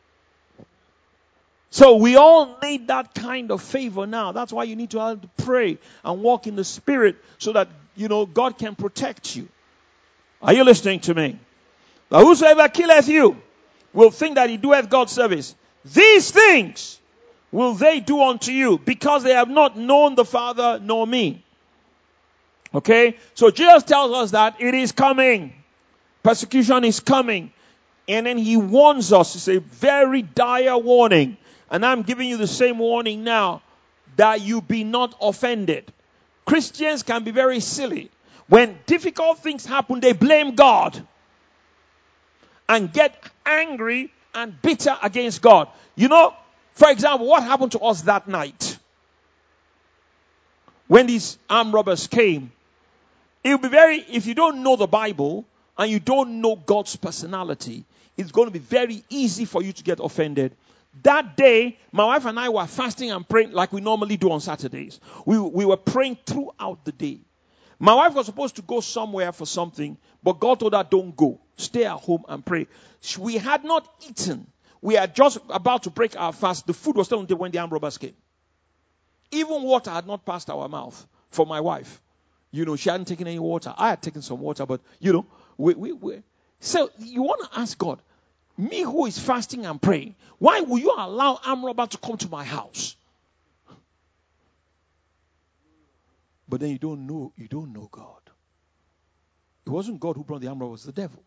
So we all need that kind of favor now. That's why you need to have to pray and walk in the Spirit so that, you know, God can protect you. Are you listening to me? Now whosoever killeth you will think that he doeth God's service. These things will they do unto you because they have not known the Father nor me. Okay? So Jesus tells us that it is coming. Persecution is coming. And then he warns us. It's a very dire warning. And I'm giving you the same warning now. That you be not offended. Christians can be very silly. When difficult things happen, they blame God. And get angry and bitter against God. You know, for example, what happened to us that night? When these armed robbers came. It will be very, if you don't know the Bible and you don't know God's personality, it's going to be very easy for you to get offended. That day, my wife and I were fasting and praying like we normally do on Saturdays. We, we were praying throughout the day. My wife was supposed to go somewhere for something, but God told her, don't go. Stay at home and pray. We had not eaten. We are just about to break our fast. The food was still on the table when the armed robbers came. Even water had not passed our mouth for my wife. You know, she hadn't taken any water. I had taken some water, but, you know, we, we, we. So you want to ask God, me who is fasting and praying, why will you allow armed robbers to come to my house? But then you don't know, you don't know God. It wasn't God who brought the armed robbers, it was the devil.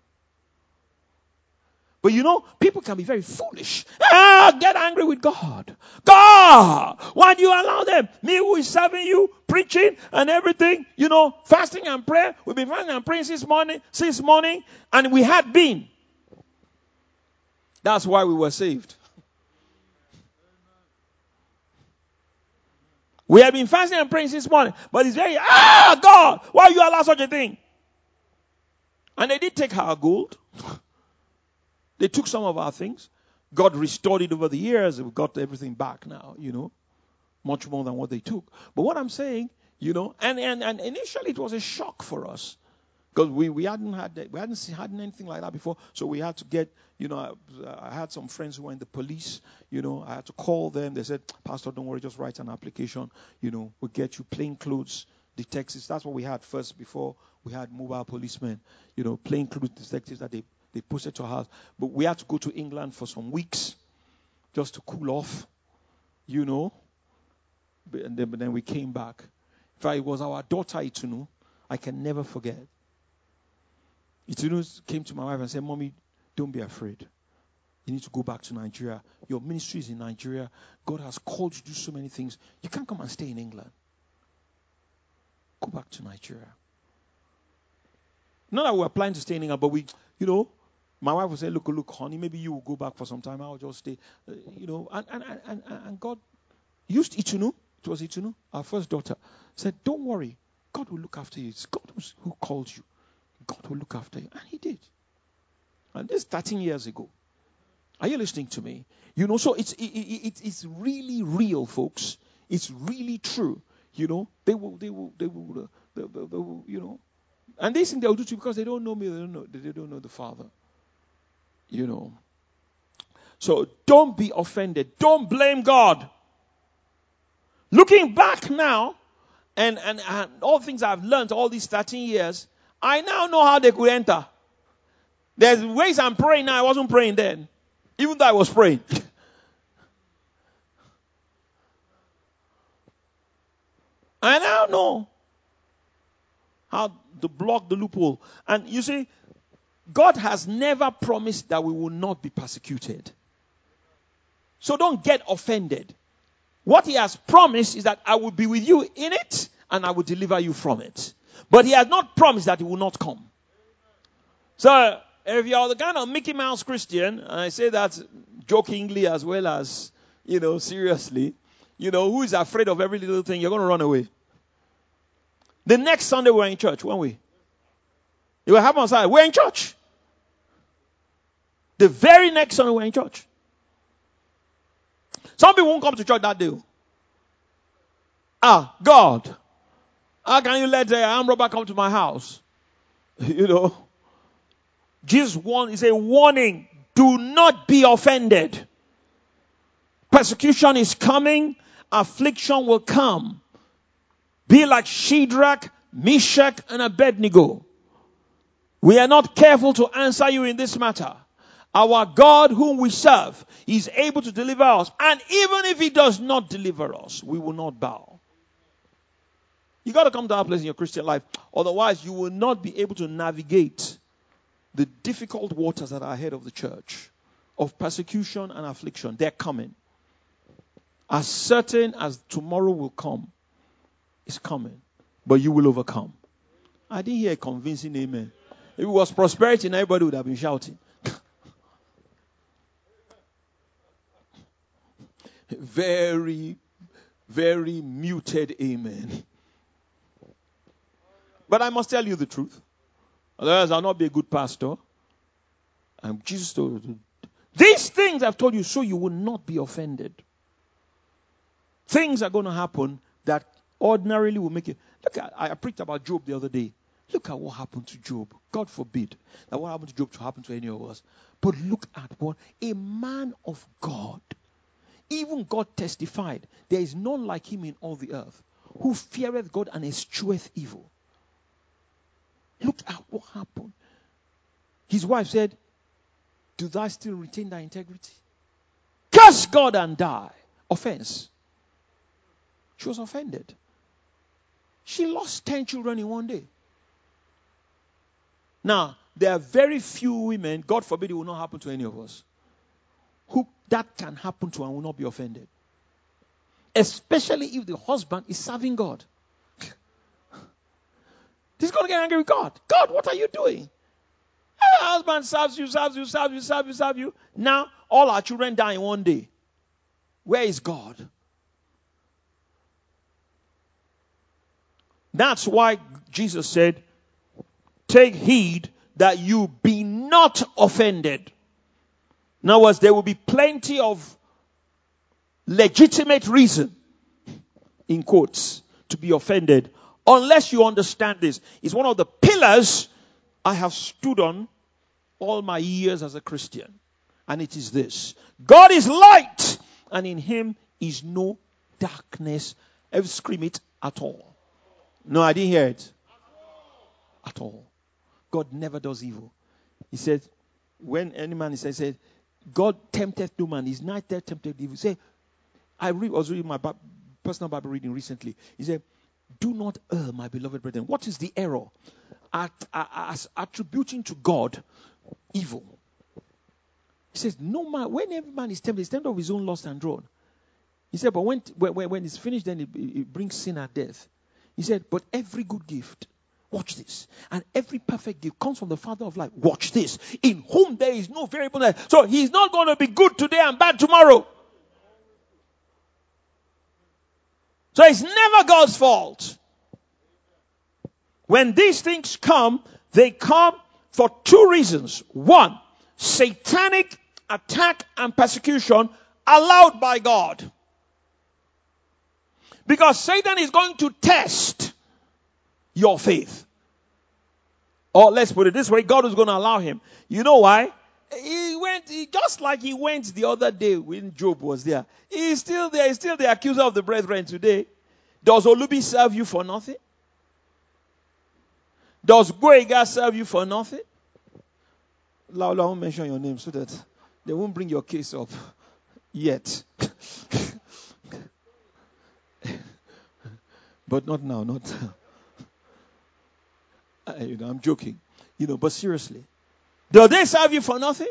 But you know, people can be very foolish. Ah, get angry with God. God, why do you allow them? Me who is serving you, preaching and everything, you know, fasting and prayer. We've been fasting and praying since morning, since morning, and we had been. That's why we were saved. We have been fasting and praying since morning, but it's very, ah, God, why you allow such a thing? And they did take our gold. They took some of our things. God restored it over the years. We've got everything back now, you know. Much more than what they took. But what I'm saying, you know, and, and, and initially it was a shock for us. Because we, we hadn't had that, we hadn't seen, hadn't anything like that before. So we had to get, you know, I, I had some friends who were in the police, you know, I had to call them. They said, Pastor, don't worry, just write an application. You know, we'll get you plain clothes detectives. That's what we had first before we had mobile policemen, you know, plain clothes detectives that they They posted to our house. But we had to go to England for some weeks just to cool off, you know. And then, but then we came back. In fact, it was our daughter, Itunu. I can never forget. Itunu came to my wife and said, Mommy, don't be afraid. You need to go back to Nigeria. Your ministry is in Nigeria. God has called you to do so many things. You can't come and stay in England. Go back to Nigeria. Not that we were planning to stay in England, but we, you know, my wife would say, look, look, honey, maybe you will go back for some time. I'll just stay. Uh, you know, and, and, and, and God used Itunu. It was Itunu, our first daughter. Said, don't worry. God will look after you. It's God who called you. God will look after you. And he did. And this thirteen years ago. Are you listening to me? You know, so it's, it, it, it's really real, folks. It's really true. You know, they will, they will, they will, uh, they, they, they will, you know. And they think they'll do it because they don't know me. They don't know, they don't know the Father. You know. So don't be offended. Don't blame God. Looking back now, and, and, and all things I've learned all these thirteen years, I now know how they could enter. There's ways I'm praying now. I wasn't praying then. Even though I was praying. I now know how to block the loophole. And you see, God has never promised that we will not be persecuted. So don't get offended. What he has promised is that I will be with you in it and I will deliver you from it. But he has not promised that it will not come. So if you're the kind of Mickey Mouse Christian, and I say that jokingly as well as, you know, seriously, you know, who is afraid of every little thing, you're going to run away. The next Sunday we're in church, weren't we? You will have on side. We're in church. The very next Sunday we're in church. Some people won't come to church that day. Ah, God, how can you let the armed robber come to my house? You know. Jesus warned, is a warning. Do not be offended. Persecution is coming. Affliction will come. Be like Shadrach, Meshach, and Abednego. We are not careful to answer you in this matter. Our God whom we serve is able to deliver us. And even if he does not deliver us, we will not bow. You got to come to that place in your Christian life. Otherwise, you will not be able to navigate the difficult waters that are ahead of the church of persecution and affliction. They're coming. As certain as tomorrow will come, it's coming. But you will overcome. I didn't hear a convincing amen. If it was prosperity, everybody would have been shouting. Very, very muted amen. But I must tell you the truth. Otherwise, I'll not be a good pastor. And Jesus told you, these things I've told you so you will not be offended. Things are going to happen that ordinarily will make you. Look at, I preached about Job the other day. Look at what happened to Job. God forbid that what happened to Job to happen to any of us. But look at what a man of God, even God testified, there is none like him in all the earth, who feareth God and escheweth evil. Look at what happened. His wife said, do thou still retain thy integrity? Curse God and die. Offense. She was offended. She lost ten children in one day. Now, there are very few women, God forbid it will not happen to any of us, who that can happen to and will not be offended. Especially if the husband is serving God. He's going to get angry with God. God, what are you doing? Hey, husband serves you, serves you, serves you, serves you, serves you. Now, all our children die in one day. Where is God? That's why Jesus said, take heed that you be not offended. In other words, there will be plenty of legitimate reason, in quotes, to be offended. Unless you understand this. It's one of the pillars I have stood on all my years as a Christian. And it is this. God is light, and in him is no darkness. Ever scream it at all. No, I didn't hear it. At all. God never does evil. He said, when any man is said, God tempteth no man, he's not there tempted evil. He said, I read, was reading my personal Bible reading recently. He said, do not err, my beloved brethren. What is the error? At, as attributing to God evil. He says, no man, when every man is tempted, he's tempted of his own lust and drawn. He said, but when, when, when it's finished, then it, it brings sin and death. He said, but every good gift, watch this, and every perfect gift comes from the Father of light. Watch this, in whom there is no variableness. So he's not going to be good today and bad tomorrow. So it's never God's fault. When these things come, they come for two reasons. One, satanic attack and persecution allowed by God. Because Satan is going to test your faith. Or let's put it this way, God is going to allow him. You know why? He went, he, just like he went the other day when Job was there. He's still there. He's still the accuser of the brethren today. Does Olubi serve you for nothing? Does Boega serve you for nothing? Laula won't mention your name so that they won't bring your case up yet. But not now, not now. I, you know, I'm joking. You know, but seriously. Do they serve you for nothing?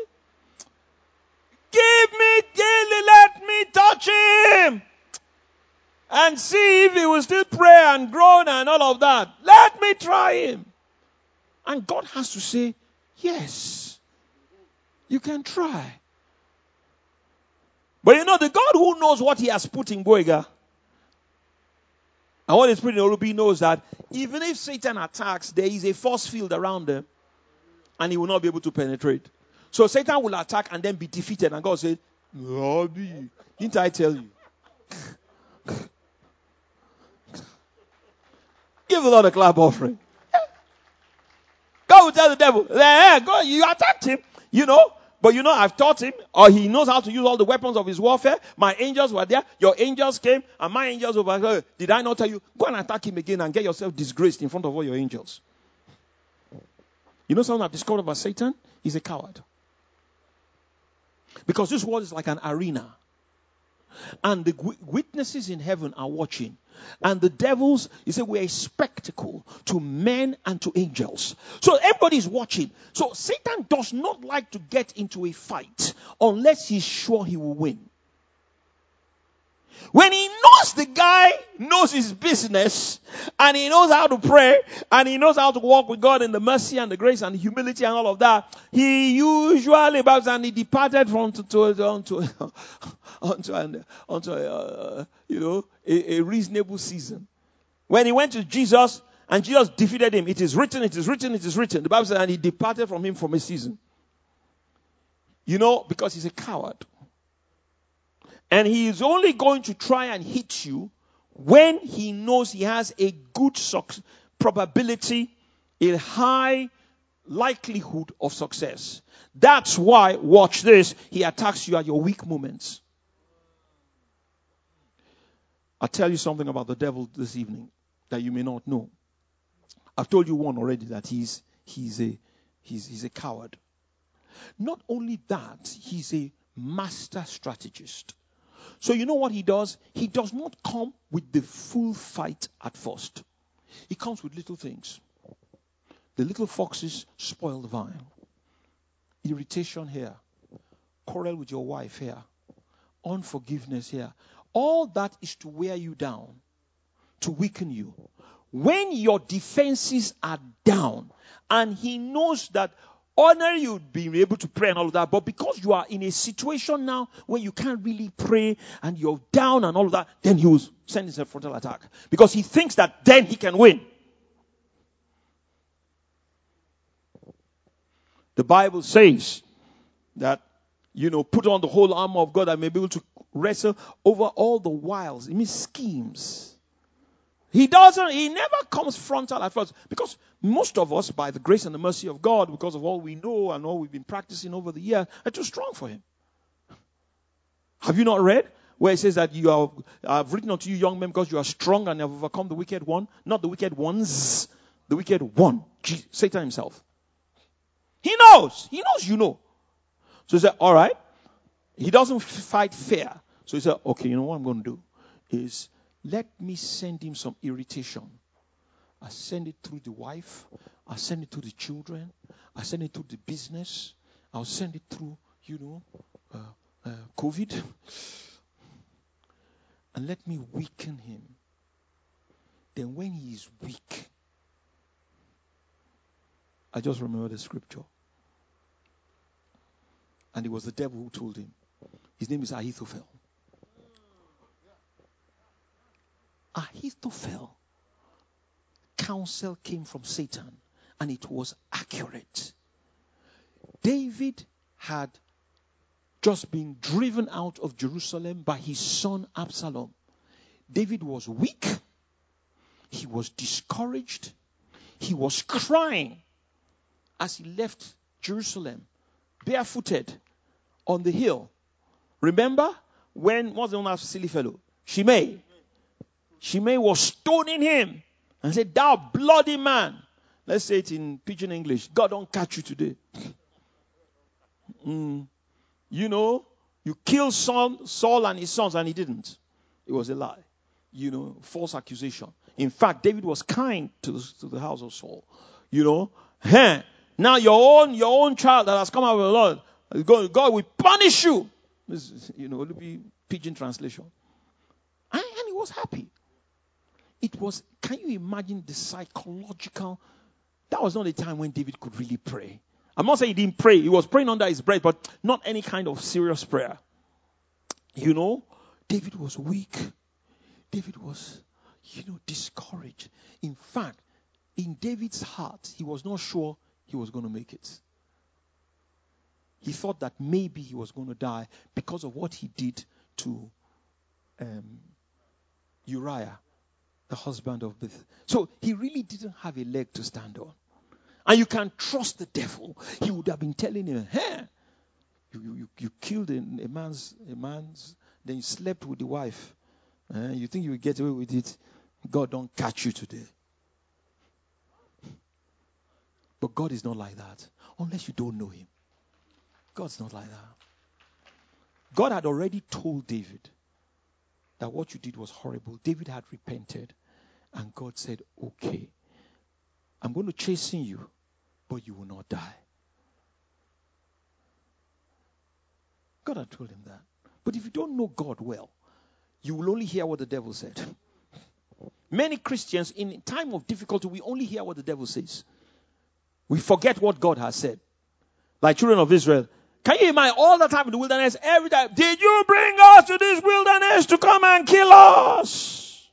Give me, give, let me touch him. And see if he will still pray and groan and all of that. Let me try him. And God has to say, yes, you can try. But you know, the God who knows what he has put in Boega, and what he's put in Olubi knows that even if Satan attacks, there is a force field around them, and he will not be able to penetrate. So Satan will attack and then be defeated, and God said, Lobby, didn't I tell you? Give the Lord a clap offering. God will tell the devil, hey, God, you attacked him, you know. But you know, I've taught him, or he knows how to use all the weapons of his warfare. My angels were there. Your angels came, and my angels over here. Did I not tell you? Go and attack him again and get yourself disgraced in front of all your angels. You know something I've discovered about Satan? He's a coward. Because this world is like an arena. And the w- witnesses in heaven are watching. And the devils, he said, we're a spectacle to men and to angels. So everybody's watching. So Satan does not like to get into a fight unless he's sure he will win. When he knows the guy knows his business, and he knows how to pray, and he knows how to walk with God in the mercy and the grace and the humility and all of that, he usually bows and he departed from to, to, onto, onto, an, onto uh, you know, a, a reasonable season. When he went to Jesus, and Jesus defeated him, it is written, it is written, it is written. The Bible says, and he departed from him from a season. You know, because he's a coward. And he is only going to try and hit you when he knows he has a good suc- probability, a high likelihood of success. That's why, watch this, he attacks you at your weak moments. I'll tell you something about the devil this evening that you may not know. I've told you one already, that he's he's a he's he's a coward. Not only that, he's a master strategist. So you know what he does? He does not come with the full fight at first. He comes with little things. The little foxes spoil the vine. Irritation here. Quarrel with your wife here. Unforgiveness here. All that is to wear you down, to weaken you. When your defenses are down, and he knows that ordinarily you'd be able to pray and all of that, but because you are in a situation now where you can't really pray and you're down and all of that, then he will send his frontal attack. Because he thinks that then he can win. The Bible says that, you know, put on the whole armor of God and may be able to wrestle over all the wiles. It means schemes. He doesn't, he never comes frontal at first. Because most of us, by the grace and the mercy of God, because of all we know and all we've been practicing over the years, are too strong for him. Have you not read where it says that you are, I've written unto you young men because you are strong and have overcome the wicked one? Not the wicked ones, the wicked one. Jesus, Satan himself. He knows. He knows you know. So he said, all right. He doesn't fight fair. So he said, okay, you know what I'm going to do is let me send him some irritation. I send it through the wife. I send it to the children. I send it to the business. I'll send it through, you know, uh, uh, COVID. And let me weaken him. Then when he is weak, I just remember the scripture. And it was the devil who told him. His name is Ahithophel. Ahithophel. Counsel came from Satan. And it was accurate. David had just been driven out of Jerusalem by his son Absalom. David was weak. He was discouraged. He was crying as he left Jerusalem, barefooted on the hill. Remember when, what's the name of that silly fellow? Shimei. Shimei was stoning him and said, thou bloody man. Let's say it in pidgin English. God don't catch you today. Mm. You know, you killed Saul, Saul and his sons, and he didn't. It was a lie. You know, false accusation. In fact, David was kind to the, to the house of Saul. You know, hey, now your own your own child that has come out of the Lord, God, God will punish you. This is, you know, it'll be pidgin translation. And, and he was happy. It was, can you imagine the psychological? That was not a time when David could really pray. I'm not saying he didn't pray. He was praying under his breath, but not any kind of serious prayer. You know, David was weak. David was, you know, discouraged. In fact, in David's heart, he was not sure he was going to make it. He thought that maybe he was going to die because of what he did to um, Uriah, the husband of Beth. So he really didn't have a leg to stand on. And you can trust the devil. He would have been telling him, hey, you, you, you killed a, a man's, a man's, then you slept with the wife. Uh, you think you will get away with it? God don't catch you today. But God is not like that. Unless you don't know him. God's not like that. God had already told David that what you did was horrible. David had repented. And God said, okay, I'm going to chasten you, but you will not die. God had told him that. But if you don't know God well, you will only hear what the devil said. Many Christians, in time of difficulty, we only hear what the devil says. We forget what God has said. Like children of Israel. Can you imagine all the time in the wilderness, every time, did you bring us to this wilderness to come and kill us?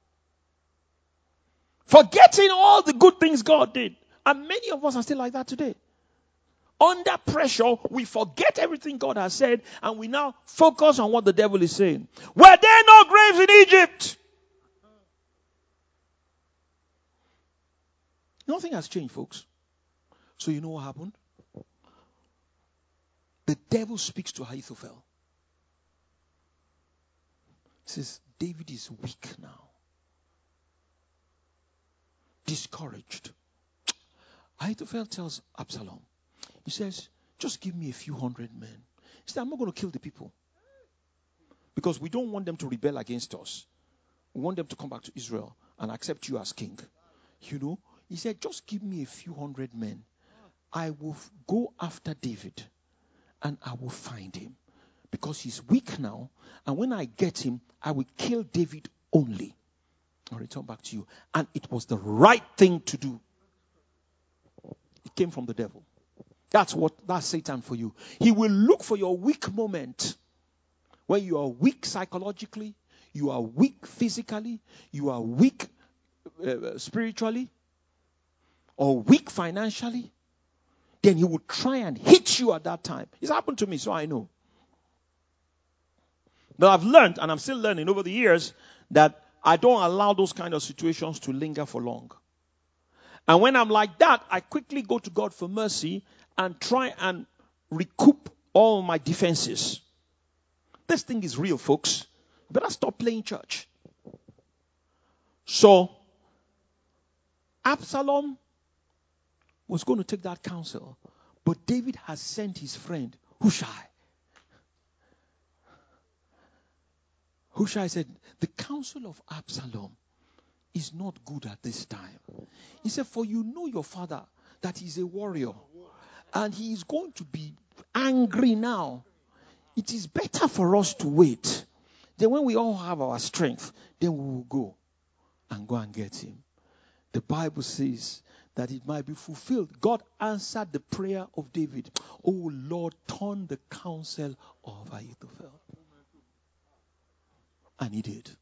Forgetting all the good things God did. And many of us are still like that today. Under pressure, we forget everything God has said and we now focus on what the devil is saying. Were there no graves in Egypt? Nothing has changed, folks. So you know what happened? The devil speaks to Ahithophel. He says, David is weak now. Discouraged. Ahithophel tells Absalom, he says, just give me a few hundred men. He said, I'm not going to kill the people. Because we don't want them to rebel against us. We want them to come back to Israel and accept you as king. You know, he said, just give me a few hundred men. I will f- go after David and I will find him. Because he's weak now. And when I get him, I will kill David only. I'll return back to you. And it was the right thing to do. It came from the devil. That's what, that's Satan for you. He will look for your weak moment. When you are weak psychologically, you are weak physically, you are weak uh, spiritually, or weak financially, then he will try and hit you at that time. It's happened to me, so I know. But I've learned, and I'm still learning over the years, that I don't allow those kind of situations to linger for long. And when I'm like that, I quickly go to God for mercy and try and recoup all my defenses. This thing is real, folks. You better stop playing church. So, Absalom was going to take that counsel, but David has sent his friend, Hushai. Hushai said, the counsel of Absalom is not good at this time. He said, for you know your father, that he's a warrior, and he is going to be angry now. It is better for us to wait. Then when we all have our strength, then we will go and go and get him. The Bible says that it might be fulfilled. God answered the prayer of David. Oh Lord, turn the counsel of Ahithophel. And he did.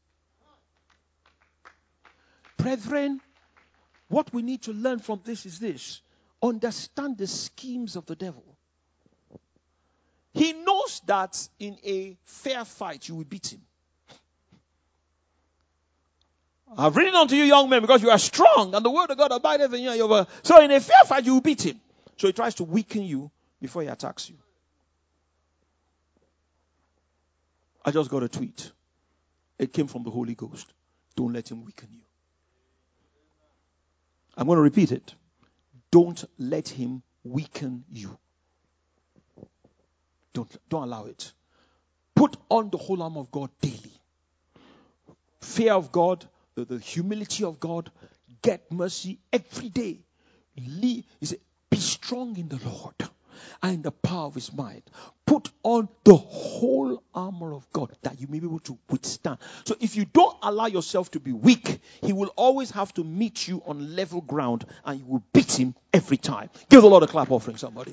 Brethren, what we need to learn from this is this. Understand the schemes of the devil. He knows that in a fair fight you will beat him. I've written unto you, young men, because you are strong and the word of God abideth in you. So in a fair fight you will beat him. So he tries to weaken you before he attacks you. I just got a tweet. It came from the Holy Ghost. Don't let him weaken you. I'm going to repeat it. Don't let him weaken you. Don't, don't allow it. Put on the whole armor of God daily. Fear of God, the, the humility of God, get mercy every day. He said, be strong in the Lord and in the power of his might. Put on the whole armor of God that you may be able to withstand. So if you don't allow yourself to be weak, he will always have to meet you on level ground and you will beat him every time. Give the Lord a clap offering, somebody.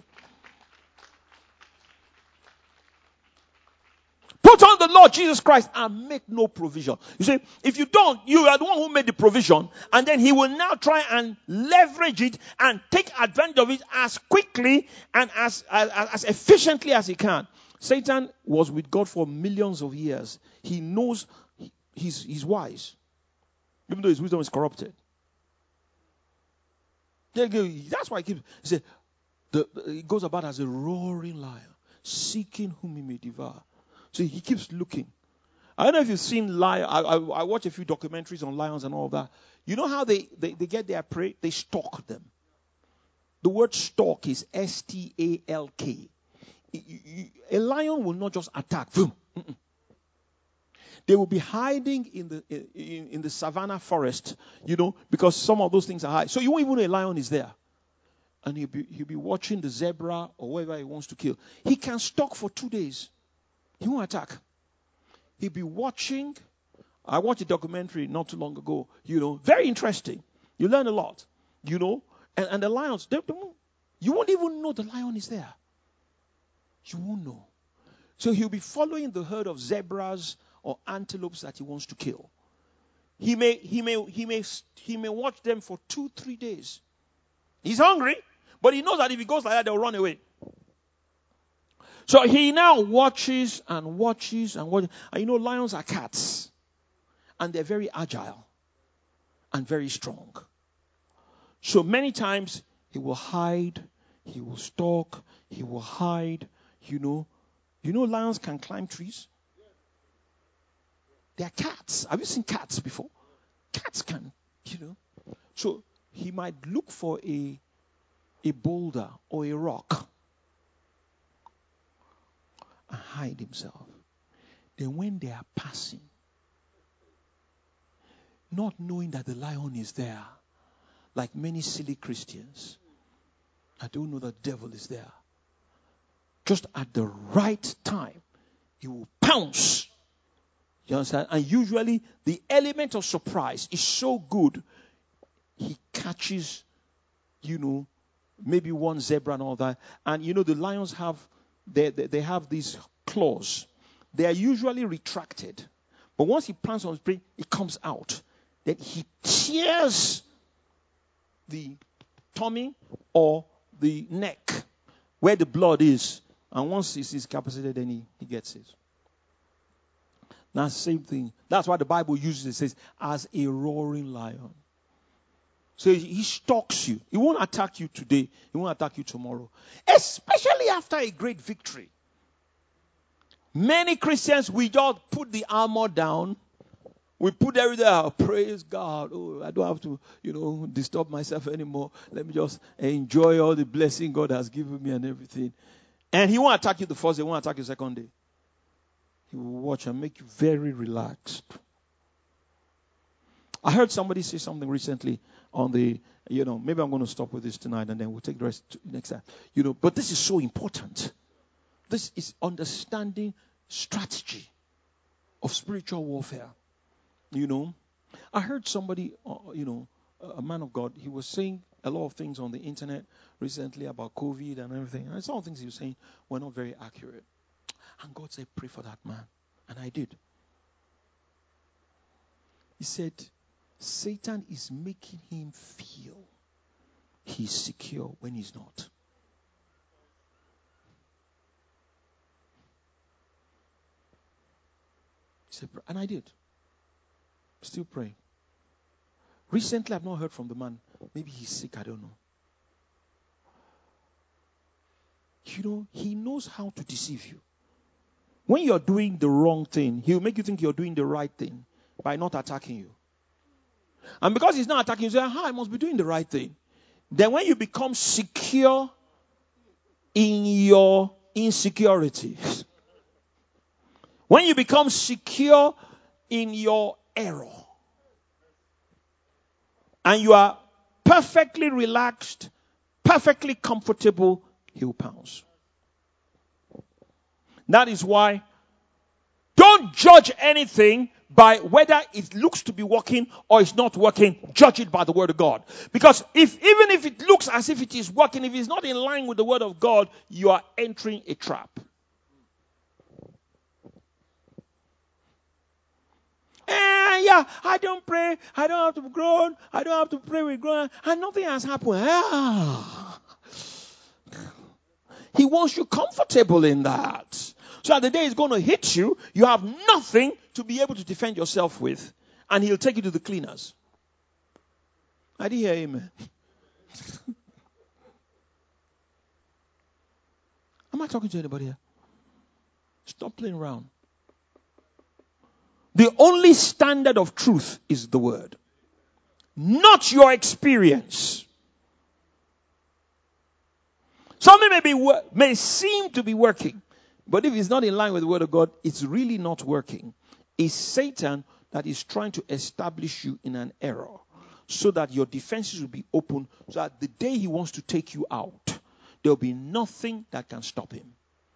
Put on the Lord Jesus Christ and make no provision. You see, if you don't, you are the one who made the provision, and then he will now try and leverage it and take advantage of it as quickly and as, as, as efficiently as he can. Satan was with God for millions of years. He knows he's, he's wise, even though his wisdom is corrupted. That's why he keeps, he said, the, he goes about as a roaring lion, seeking whom he may devour. So he keeps looking. I don't know if you've seen lion. I, I, I watch a few documentaries on lions and all of that. You know how they, they, they get their prey? They stalk them. The word stalk is S T A L K. A lion will not just attack. Boom. They will be hiding in the in, in the savannah forest, you know, because some of those things are high. So you won't even know a lion is there. And he'll be, he'll be watching the zebra or whatever he wants to kill. He can stalk for two days. He won't attack. He'll be watching. I watched a documentary not too long ago, you know, very interesting. You learn a lot, you know. And, and the lions, they, they won't, you won't even know the lion is there. You won't know. So he'll be following the herd of zebras or antelopes that he wants to kill. He may, he may, he may, he may watch them for two, three days. He's hungry, but he knows that if he goes like that, they'll run away. So he now watches and watches and watches. And you know, lions are cats. And they're very agile and very strong. So many times he will hide, he will stalk, he will hide, you know. You know lions can climb trees? They are cats. Have you seen cats before? Cats can, you know. So he might look for a, a boulder or a rock and hide himself. Then when they are passing, not knowing that the lion is there, like many silly Christians, I don't know the devil is there. Just at the right time, he will pounce. You understand? And usually the element of surprise is so good, he catches, you know, maybe one zebra and all that. And you know, the lions have, they, they, they have these claws. They are usually retracted. But once he plants on his prey, it comes out. Then he tears the tummy or the neck where the blood is. And once he sees capacity, then he, he gets it. That's the same thing. That's why the Bible uses it. It says, as a roaring lion. So he, he stalks you. He won't attack you today. He won't attack you tomorrow. Especially after a great victory. Many Christians, we just put the armor down. We put everything out. Praise God. Oh, I don't have to, you know, disturb myself anymore. Let me just enjoy all the blessing God has given me and everything. And he won't attack you the first day. He won't attack you the second day. He will watch and make you very relaxed. I heard somebody say something recently on the, you know, maybe I'm going to stop with this tonight and then we'll take the rest next time. You know, but this is so important. This is understanding strategy of spiritual warfare. You know, I heard somebody, uh, you know, a man of God, he was saying a lot of things on the internet recently about COVID and everything. And some of the things he was saying were not very accurate. And God said, pray for that man. And I did. He said, Satan is making him feel he's secure when he's not. He said, and I did. Still praying. Recently, I've not heard from the man. Maybe he's sick, I don't know. You know, he knows how to deceive you. When you're doing the wrong thing, he'll make you think you're doing the right thing by not attacking you. And because he's not attacking you, you say, aha, I must be doing the right thing. Then when you become secure in your insecurity, when you become secure in your error, and you are perfectly relaxed, perfectly comfortable, he'll pounce. That is why don't judge anything by whether it looks to be working or it's not working. Judge it by the word of God. Because if even if it looks as if it is working, if it's not in line with the word of God, you are entering a trap. Eh, yeah, I don't pray. I don't have to groan. I don't have to pray with groan. And nothing has happened. Ah. He wants you comfortable in that. So that the day is going to hit you, you have nothing to be able to defend yourself with. And he'll take you to the cleaners. I didn't hear amen. Am I talking to anybody here? Stop playing around. The only standard of truth is the word. Not your experience. Something may be may seem to be working, but if it's not in line with the word of God, it's really not working. It's Satan that is trying to establish you in an error so that your defenses will be open, so that the day he wants to take you out, there'll be nothing that can stop him.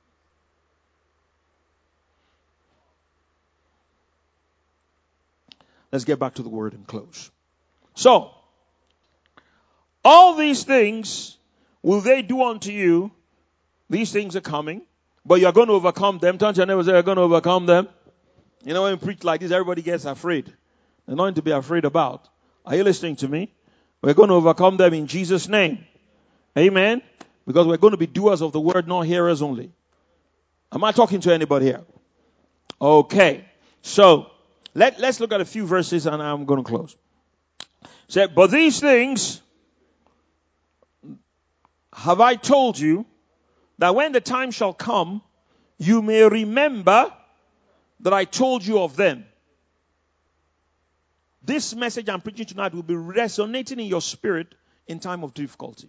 Let's get back to the word and close. So, all these things will they do unto you. These things are coming, but you're going to overcome them. Don't you never say you're going to overcome them? You know, when you preach like this, everybody gets afraid. There's nothing to be afraid about. Are you listening to me? We're going to overcome them in Jesus' name. Amen? Because we're going to be doers of the word, not hearers only. Am I talking to anybody here? Okay. So, let, let's look at a few verses and I'm going to close. Say, but these things Have I told you that when the time shall come, you may remember that I told you of them? This message I'm preaching tonight will be resonating in your spirit in time of difficulty.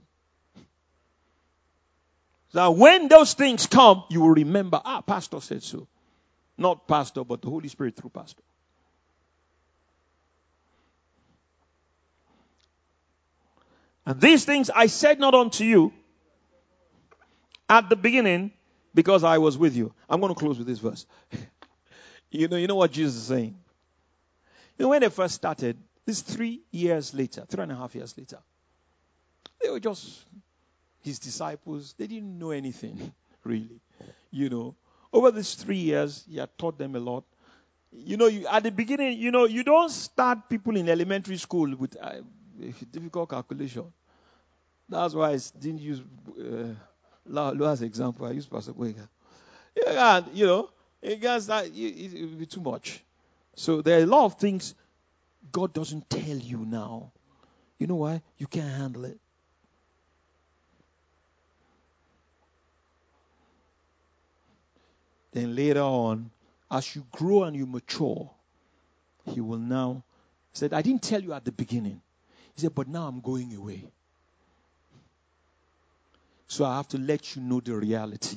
So that when those things come, you will remember, ah, pastor said so. Not pastor, but the Holy Spirit through pastor. And these things I said not unto you at the beginning, because I was with you. I'm going to close with this verse. you know, you know what Jesus is saying? You know, when they first started, this three years later, three and a half years later, they were just his disciples. They didn't know anything, really. You know, over these three years, he had taught them a lot. You know, you, at the beginning, you know, you don't start people in elementary school with uh, difficult calculation. That's why I didn't use uh, Lo as an example. I used Pastor Boyga. Yeah, you know, it gets that it, it will be too much. So there are a lot of things God doesn't tell you now. You know why? You can't handle it. Then later on, as you grow and you mature, he will now said, I didn't tell you at the beginning. He said, but now I'm going away. So I have to let you know the reality.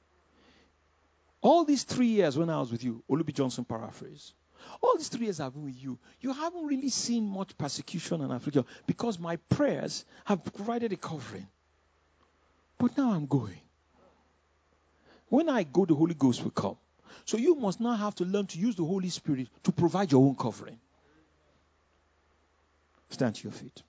All these three years when I was with you, Olubi Johnson paraphrase. All these three years I've been with you, you haven't really seen much persecution and affliction because my prayers have provided a covering. But now I'm going. When I go, the Holy Ghost will come. So you must now have to learn to use the Holy Spirit to provide your own covering. Stand to your feet.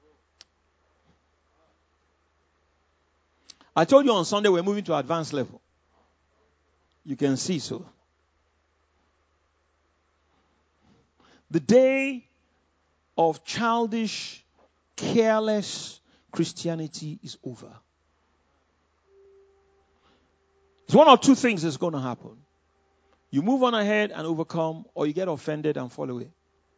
I told you on Sunday we're moving to advanced level. You can see so. The day of childish, careless Christianity is over. It's one or two things that's going to happen. You move on ahead and overcome, or you get offended and fall away.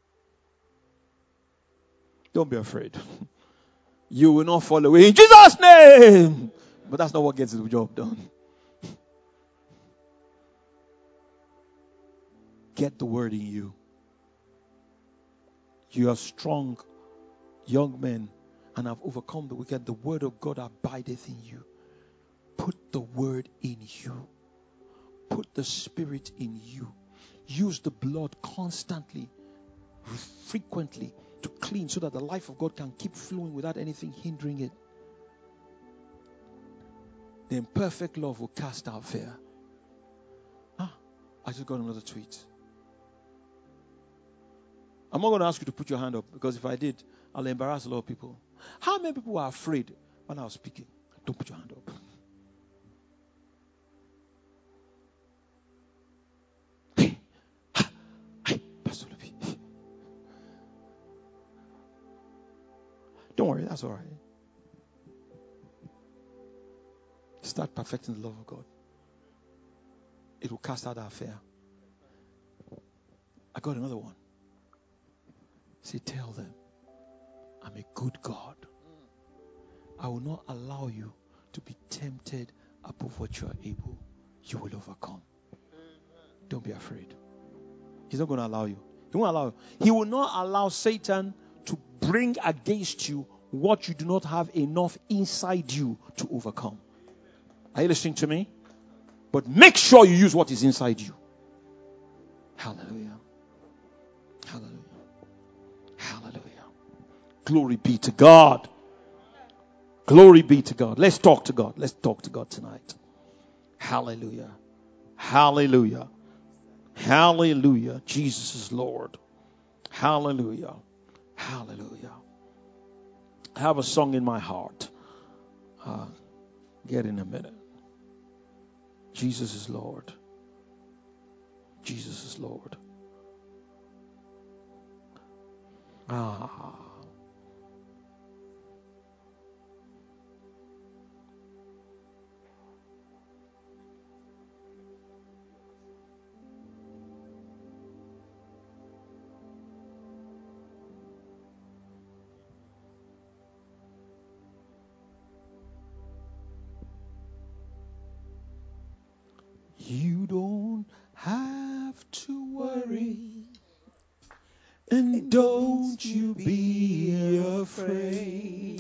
Don't be afraid. You will not fall away in Jesus' name. But that's not what gets the job done. Get the word in you. You are strong, young men, and have overcome the wicked. The word of God abideth in you. Put the word in you. Put the spirit in you. Use the blood constantly, frequently, to clean so that the life of God can keep flowing without anything hindering it. Then perfect love will cast out fear. Ah, I just got another tweet. I'm not going to ask you to put your hand up because if I did, I'll embarrass a lot of people. How many people were afraid when I was speaking? Don't put your hand up. Hey, hey, Pastor Lupi. Don't worry, that's all right. Start perfecting the love of God. It will cast out our fear. I got another one. Say, tell them, I'm a good God. I will not allow you to be tempted above what you are able. You will overcome. Don't be afraid. He's not going to allow you. He won't allow you. He will not allow Satan to bring against you what you do not have enough inside you to overcome. Are you listening to me? But make sure you use what is inside you. Hallelujah. Hallelujah. Hallelujah. Glory be to God. Glory be to God. Let's talk to God. Let's talk to God tonight. Hallelujah. Hallelujah. Hallelujah. Jesus is Lord. Hallelujah. Hallelujah. I have a song in my heart. Uh, get in a minute. Jesus is Lord. Jesus is Lord. Ah. You don't have to worry, and don't you be afraid.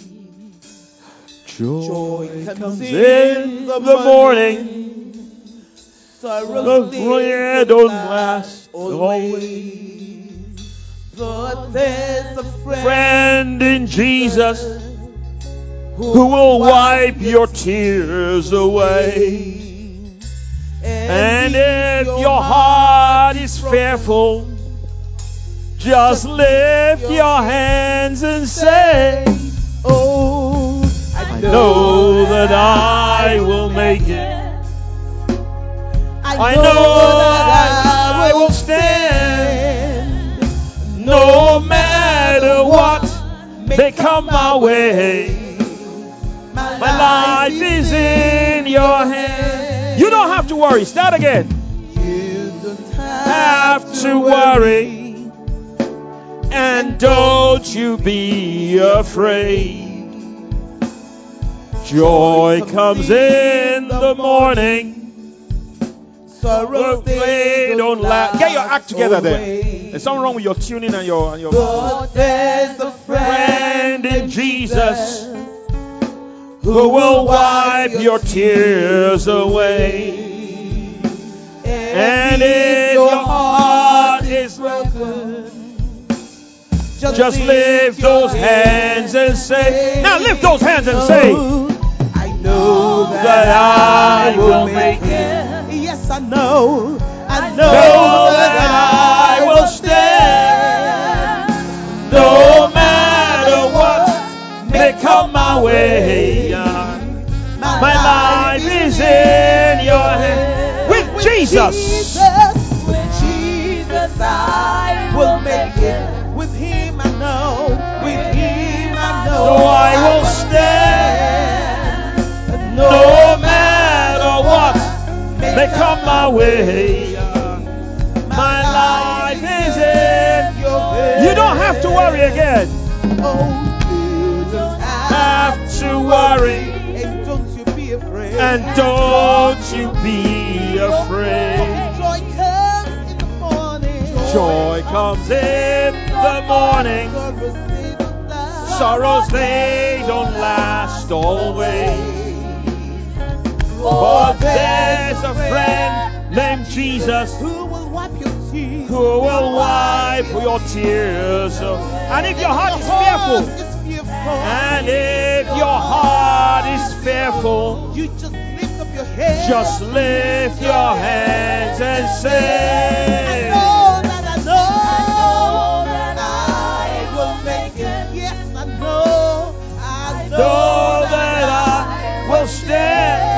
Joy comes in the morning. Sorrow don't last always. But there's a friend in Jesus who will wipe your tears away. And if your heart is fearful, just lift your hands and say, oh, I know that I will make it. I know that I will stand. No matter what may come my way, my life is in your hands. You don't have to worry. Start again. You don't have to worry, and don't you be afraid. Joy comes in the morning. Sorrow they don't last. Get your act together there. There's something wrong with your tuning and your and your. But there's a friend in Jesus who will wipe your tears away. And if your heart is broken, just lift those hands and say, now lift those hands and say, I know that I will make it. Yes, I know. I know that I will stand. No matter what may come my way, my life is in your hands. With Jesus, with Jesus I will make it. With Him I know, with Him I know, so I will stand. No matter what may come my way, my life is in your hands. You don't have to worry again. Oh, you don't have to worry, and don't you be afraid. And don't you be afraid. Joy comes in the morning. Joy comes in the morning. Sorrows they don't last always. But there's a friend named Jesus who will wipe your tears. Who will wipe your tears. And if your heart is fearful, and if your heart is fearful, you just lift up your hands. Just lift your hands and say, I know that I know that I will make it. Yes, I know. I know that I will stand.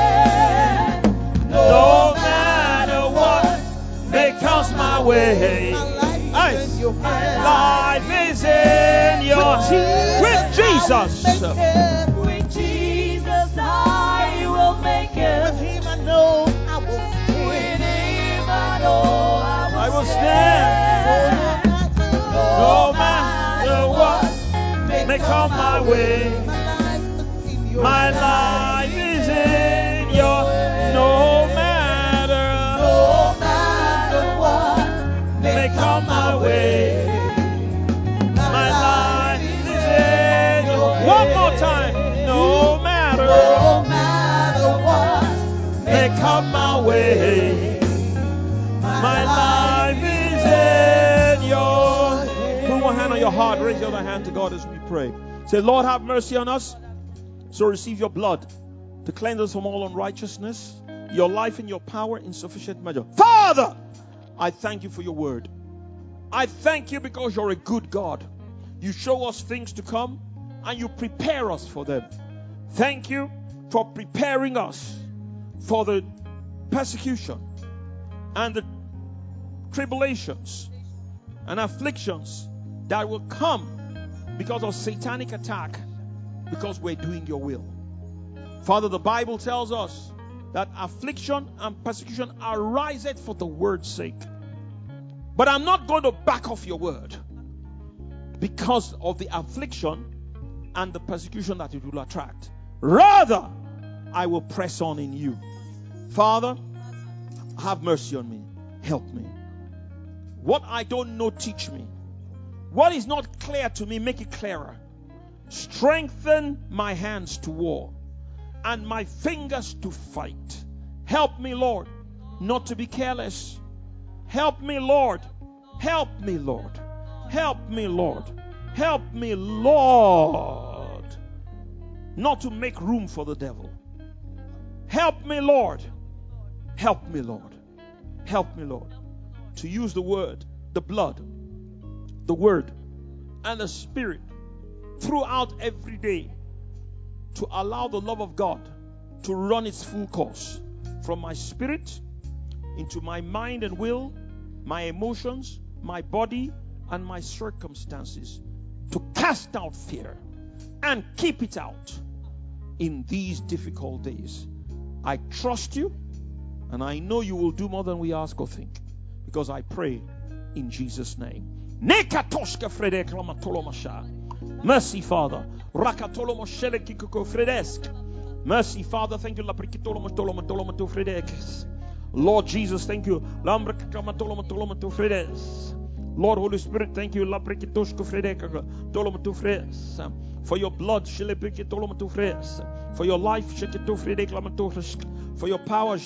No matter what may come my way, my life is in your hands. Life is in your hands. With Jesus, with Jesus I will make it. With Him I know I will stand. With Him I know I will stand. No matter what may come my way, my life is in your hands. No matter, no matter what may come my way, my life is in your hands. One more time. No matter, no matter what may come my way, my life is in your hands. Put one hand on your heart. Raise your other hand to God as we pray. Say, Lord, have mercy on us. So receive your blood to cleanse us from all unrighteousness, your life and your power in sufficient measure. Father, I thank you for your word. I thank you because you're a good God. You show us things to come and you prepare us for them. Thank you for preparing us for the persecution and the tribulations and afflictions that will come because of satanic attack, because we're doing your will. Father, the Bible tells us that affliction and persecution ariseth for the word's sake. But I'm not going to back off your word because of the affliction and the persecution that it will attract. Rather, I will press on in you. Father, have mercy on me. Help me. What I don't know, teach me. What is not clear to me, make it clearer. Strengthen my hands to war and my fingers to fight. Help me, Lord, not to be careless. Help me, Lord. Help me, Lord. Help me, Lord. Help me, Lord, not to make room for the devil. Help me, Lord. Help me, Lord. Help me, Lord, to use the word, the blood, the word, and the spirit throughout every day to allow the love of God to run its full course from my spirit into my mind and will, my emotions, my body, and my circumstances, to cast out fear and keep it out in these difficult days. I trust you, and I know you will do more than we ask or think, because I pray in Jesus' name. Mercy, Father. Mercy, Father. Thank you. Lord Jesus, thank you. Lord, Holy Spirit, thank you. For your blood, for your life, for your power,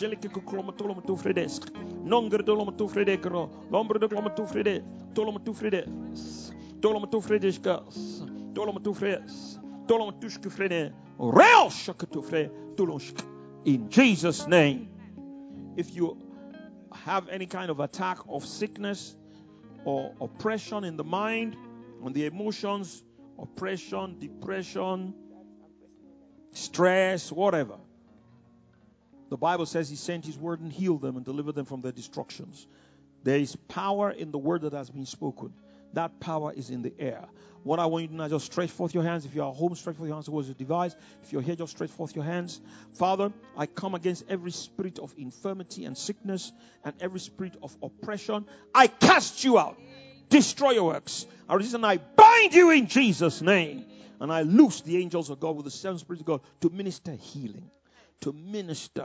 in Jesus' name. If you have any kind of attack of sickness or oppression in the mind, on the emotions, oppression, depression, stress, whatever, the Bible says He sent His word and healed them and delivered them from their destructions. There is power in the word that has been spoken. That power is in the air. What I want you to do now, just stretch forth your hands. If you are home, stretch forth your hands towards the device. If you're here, just stretch forth your hands. Father, I come against every spirit of infirmity and sickness and every spirit of oppression. I cast you out. Destroy your works. I resist and I bind you in Jesus' name. And I loose the angels of God with the seven spirits of God to minister healing, to minister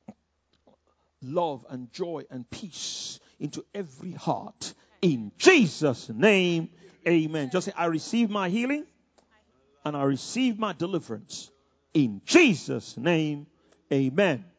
love and joy and peace into every heart. In Jesus' name, amen. Just say, I receive my healing and I receive my deliverance. In Jesus' name, amen.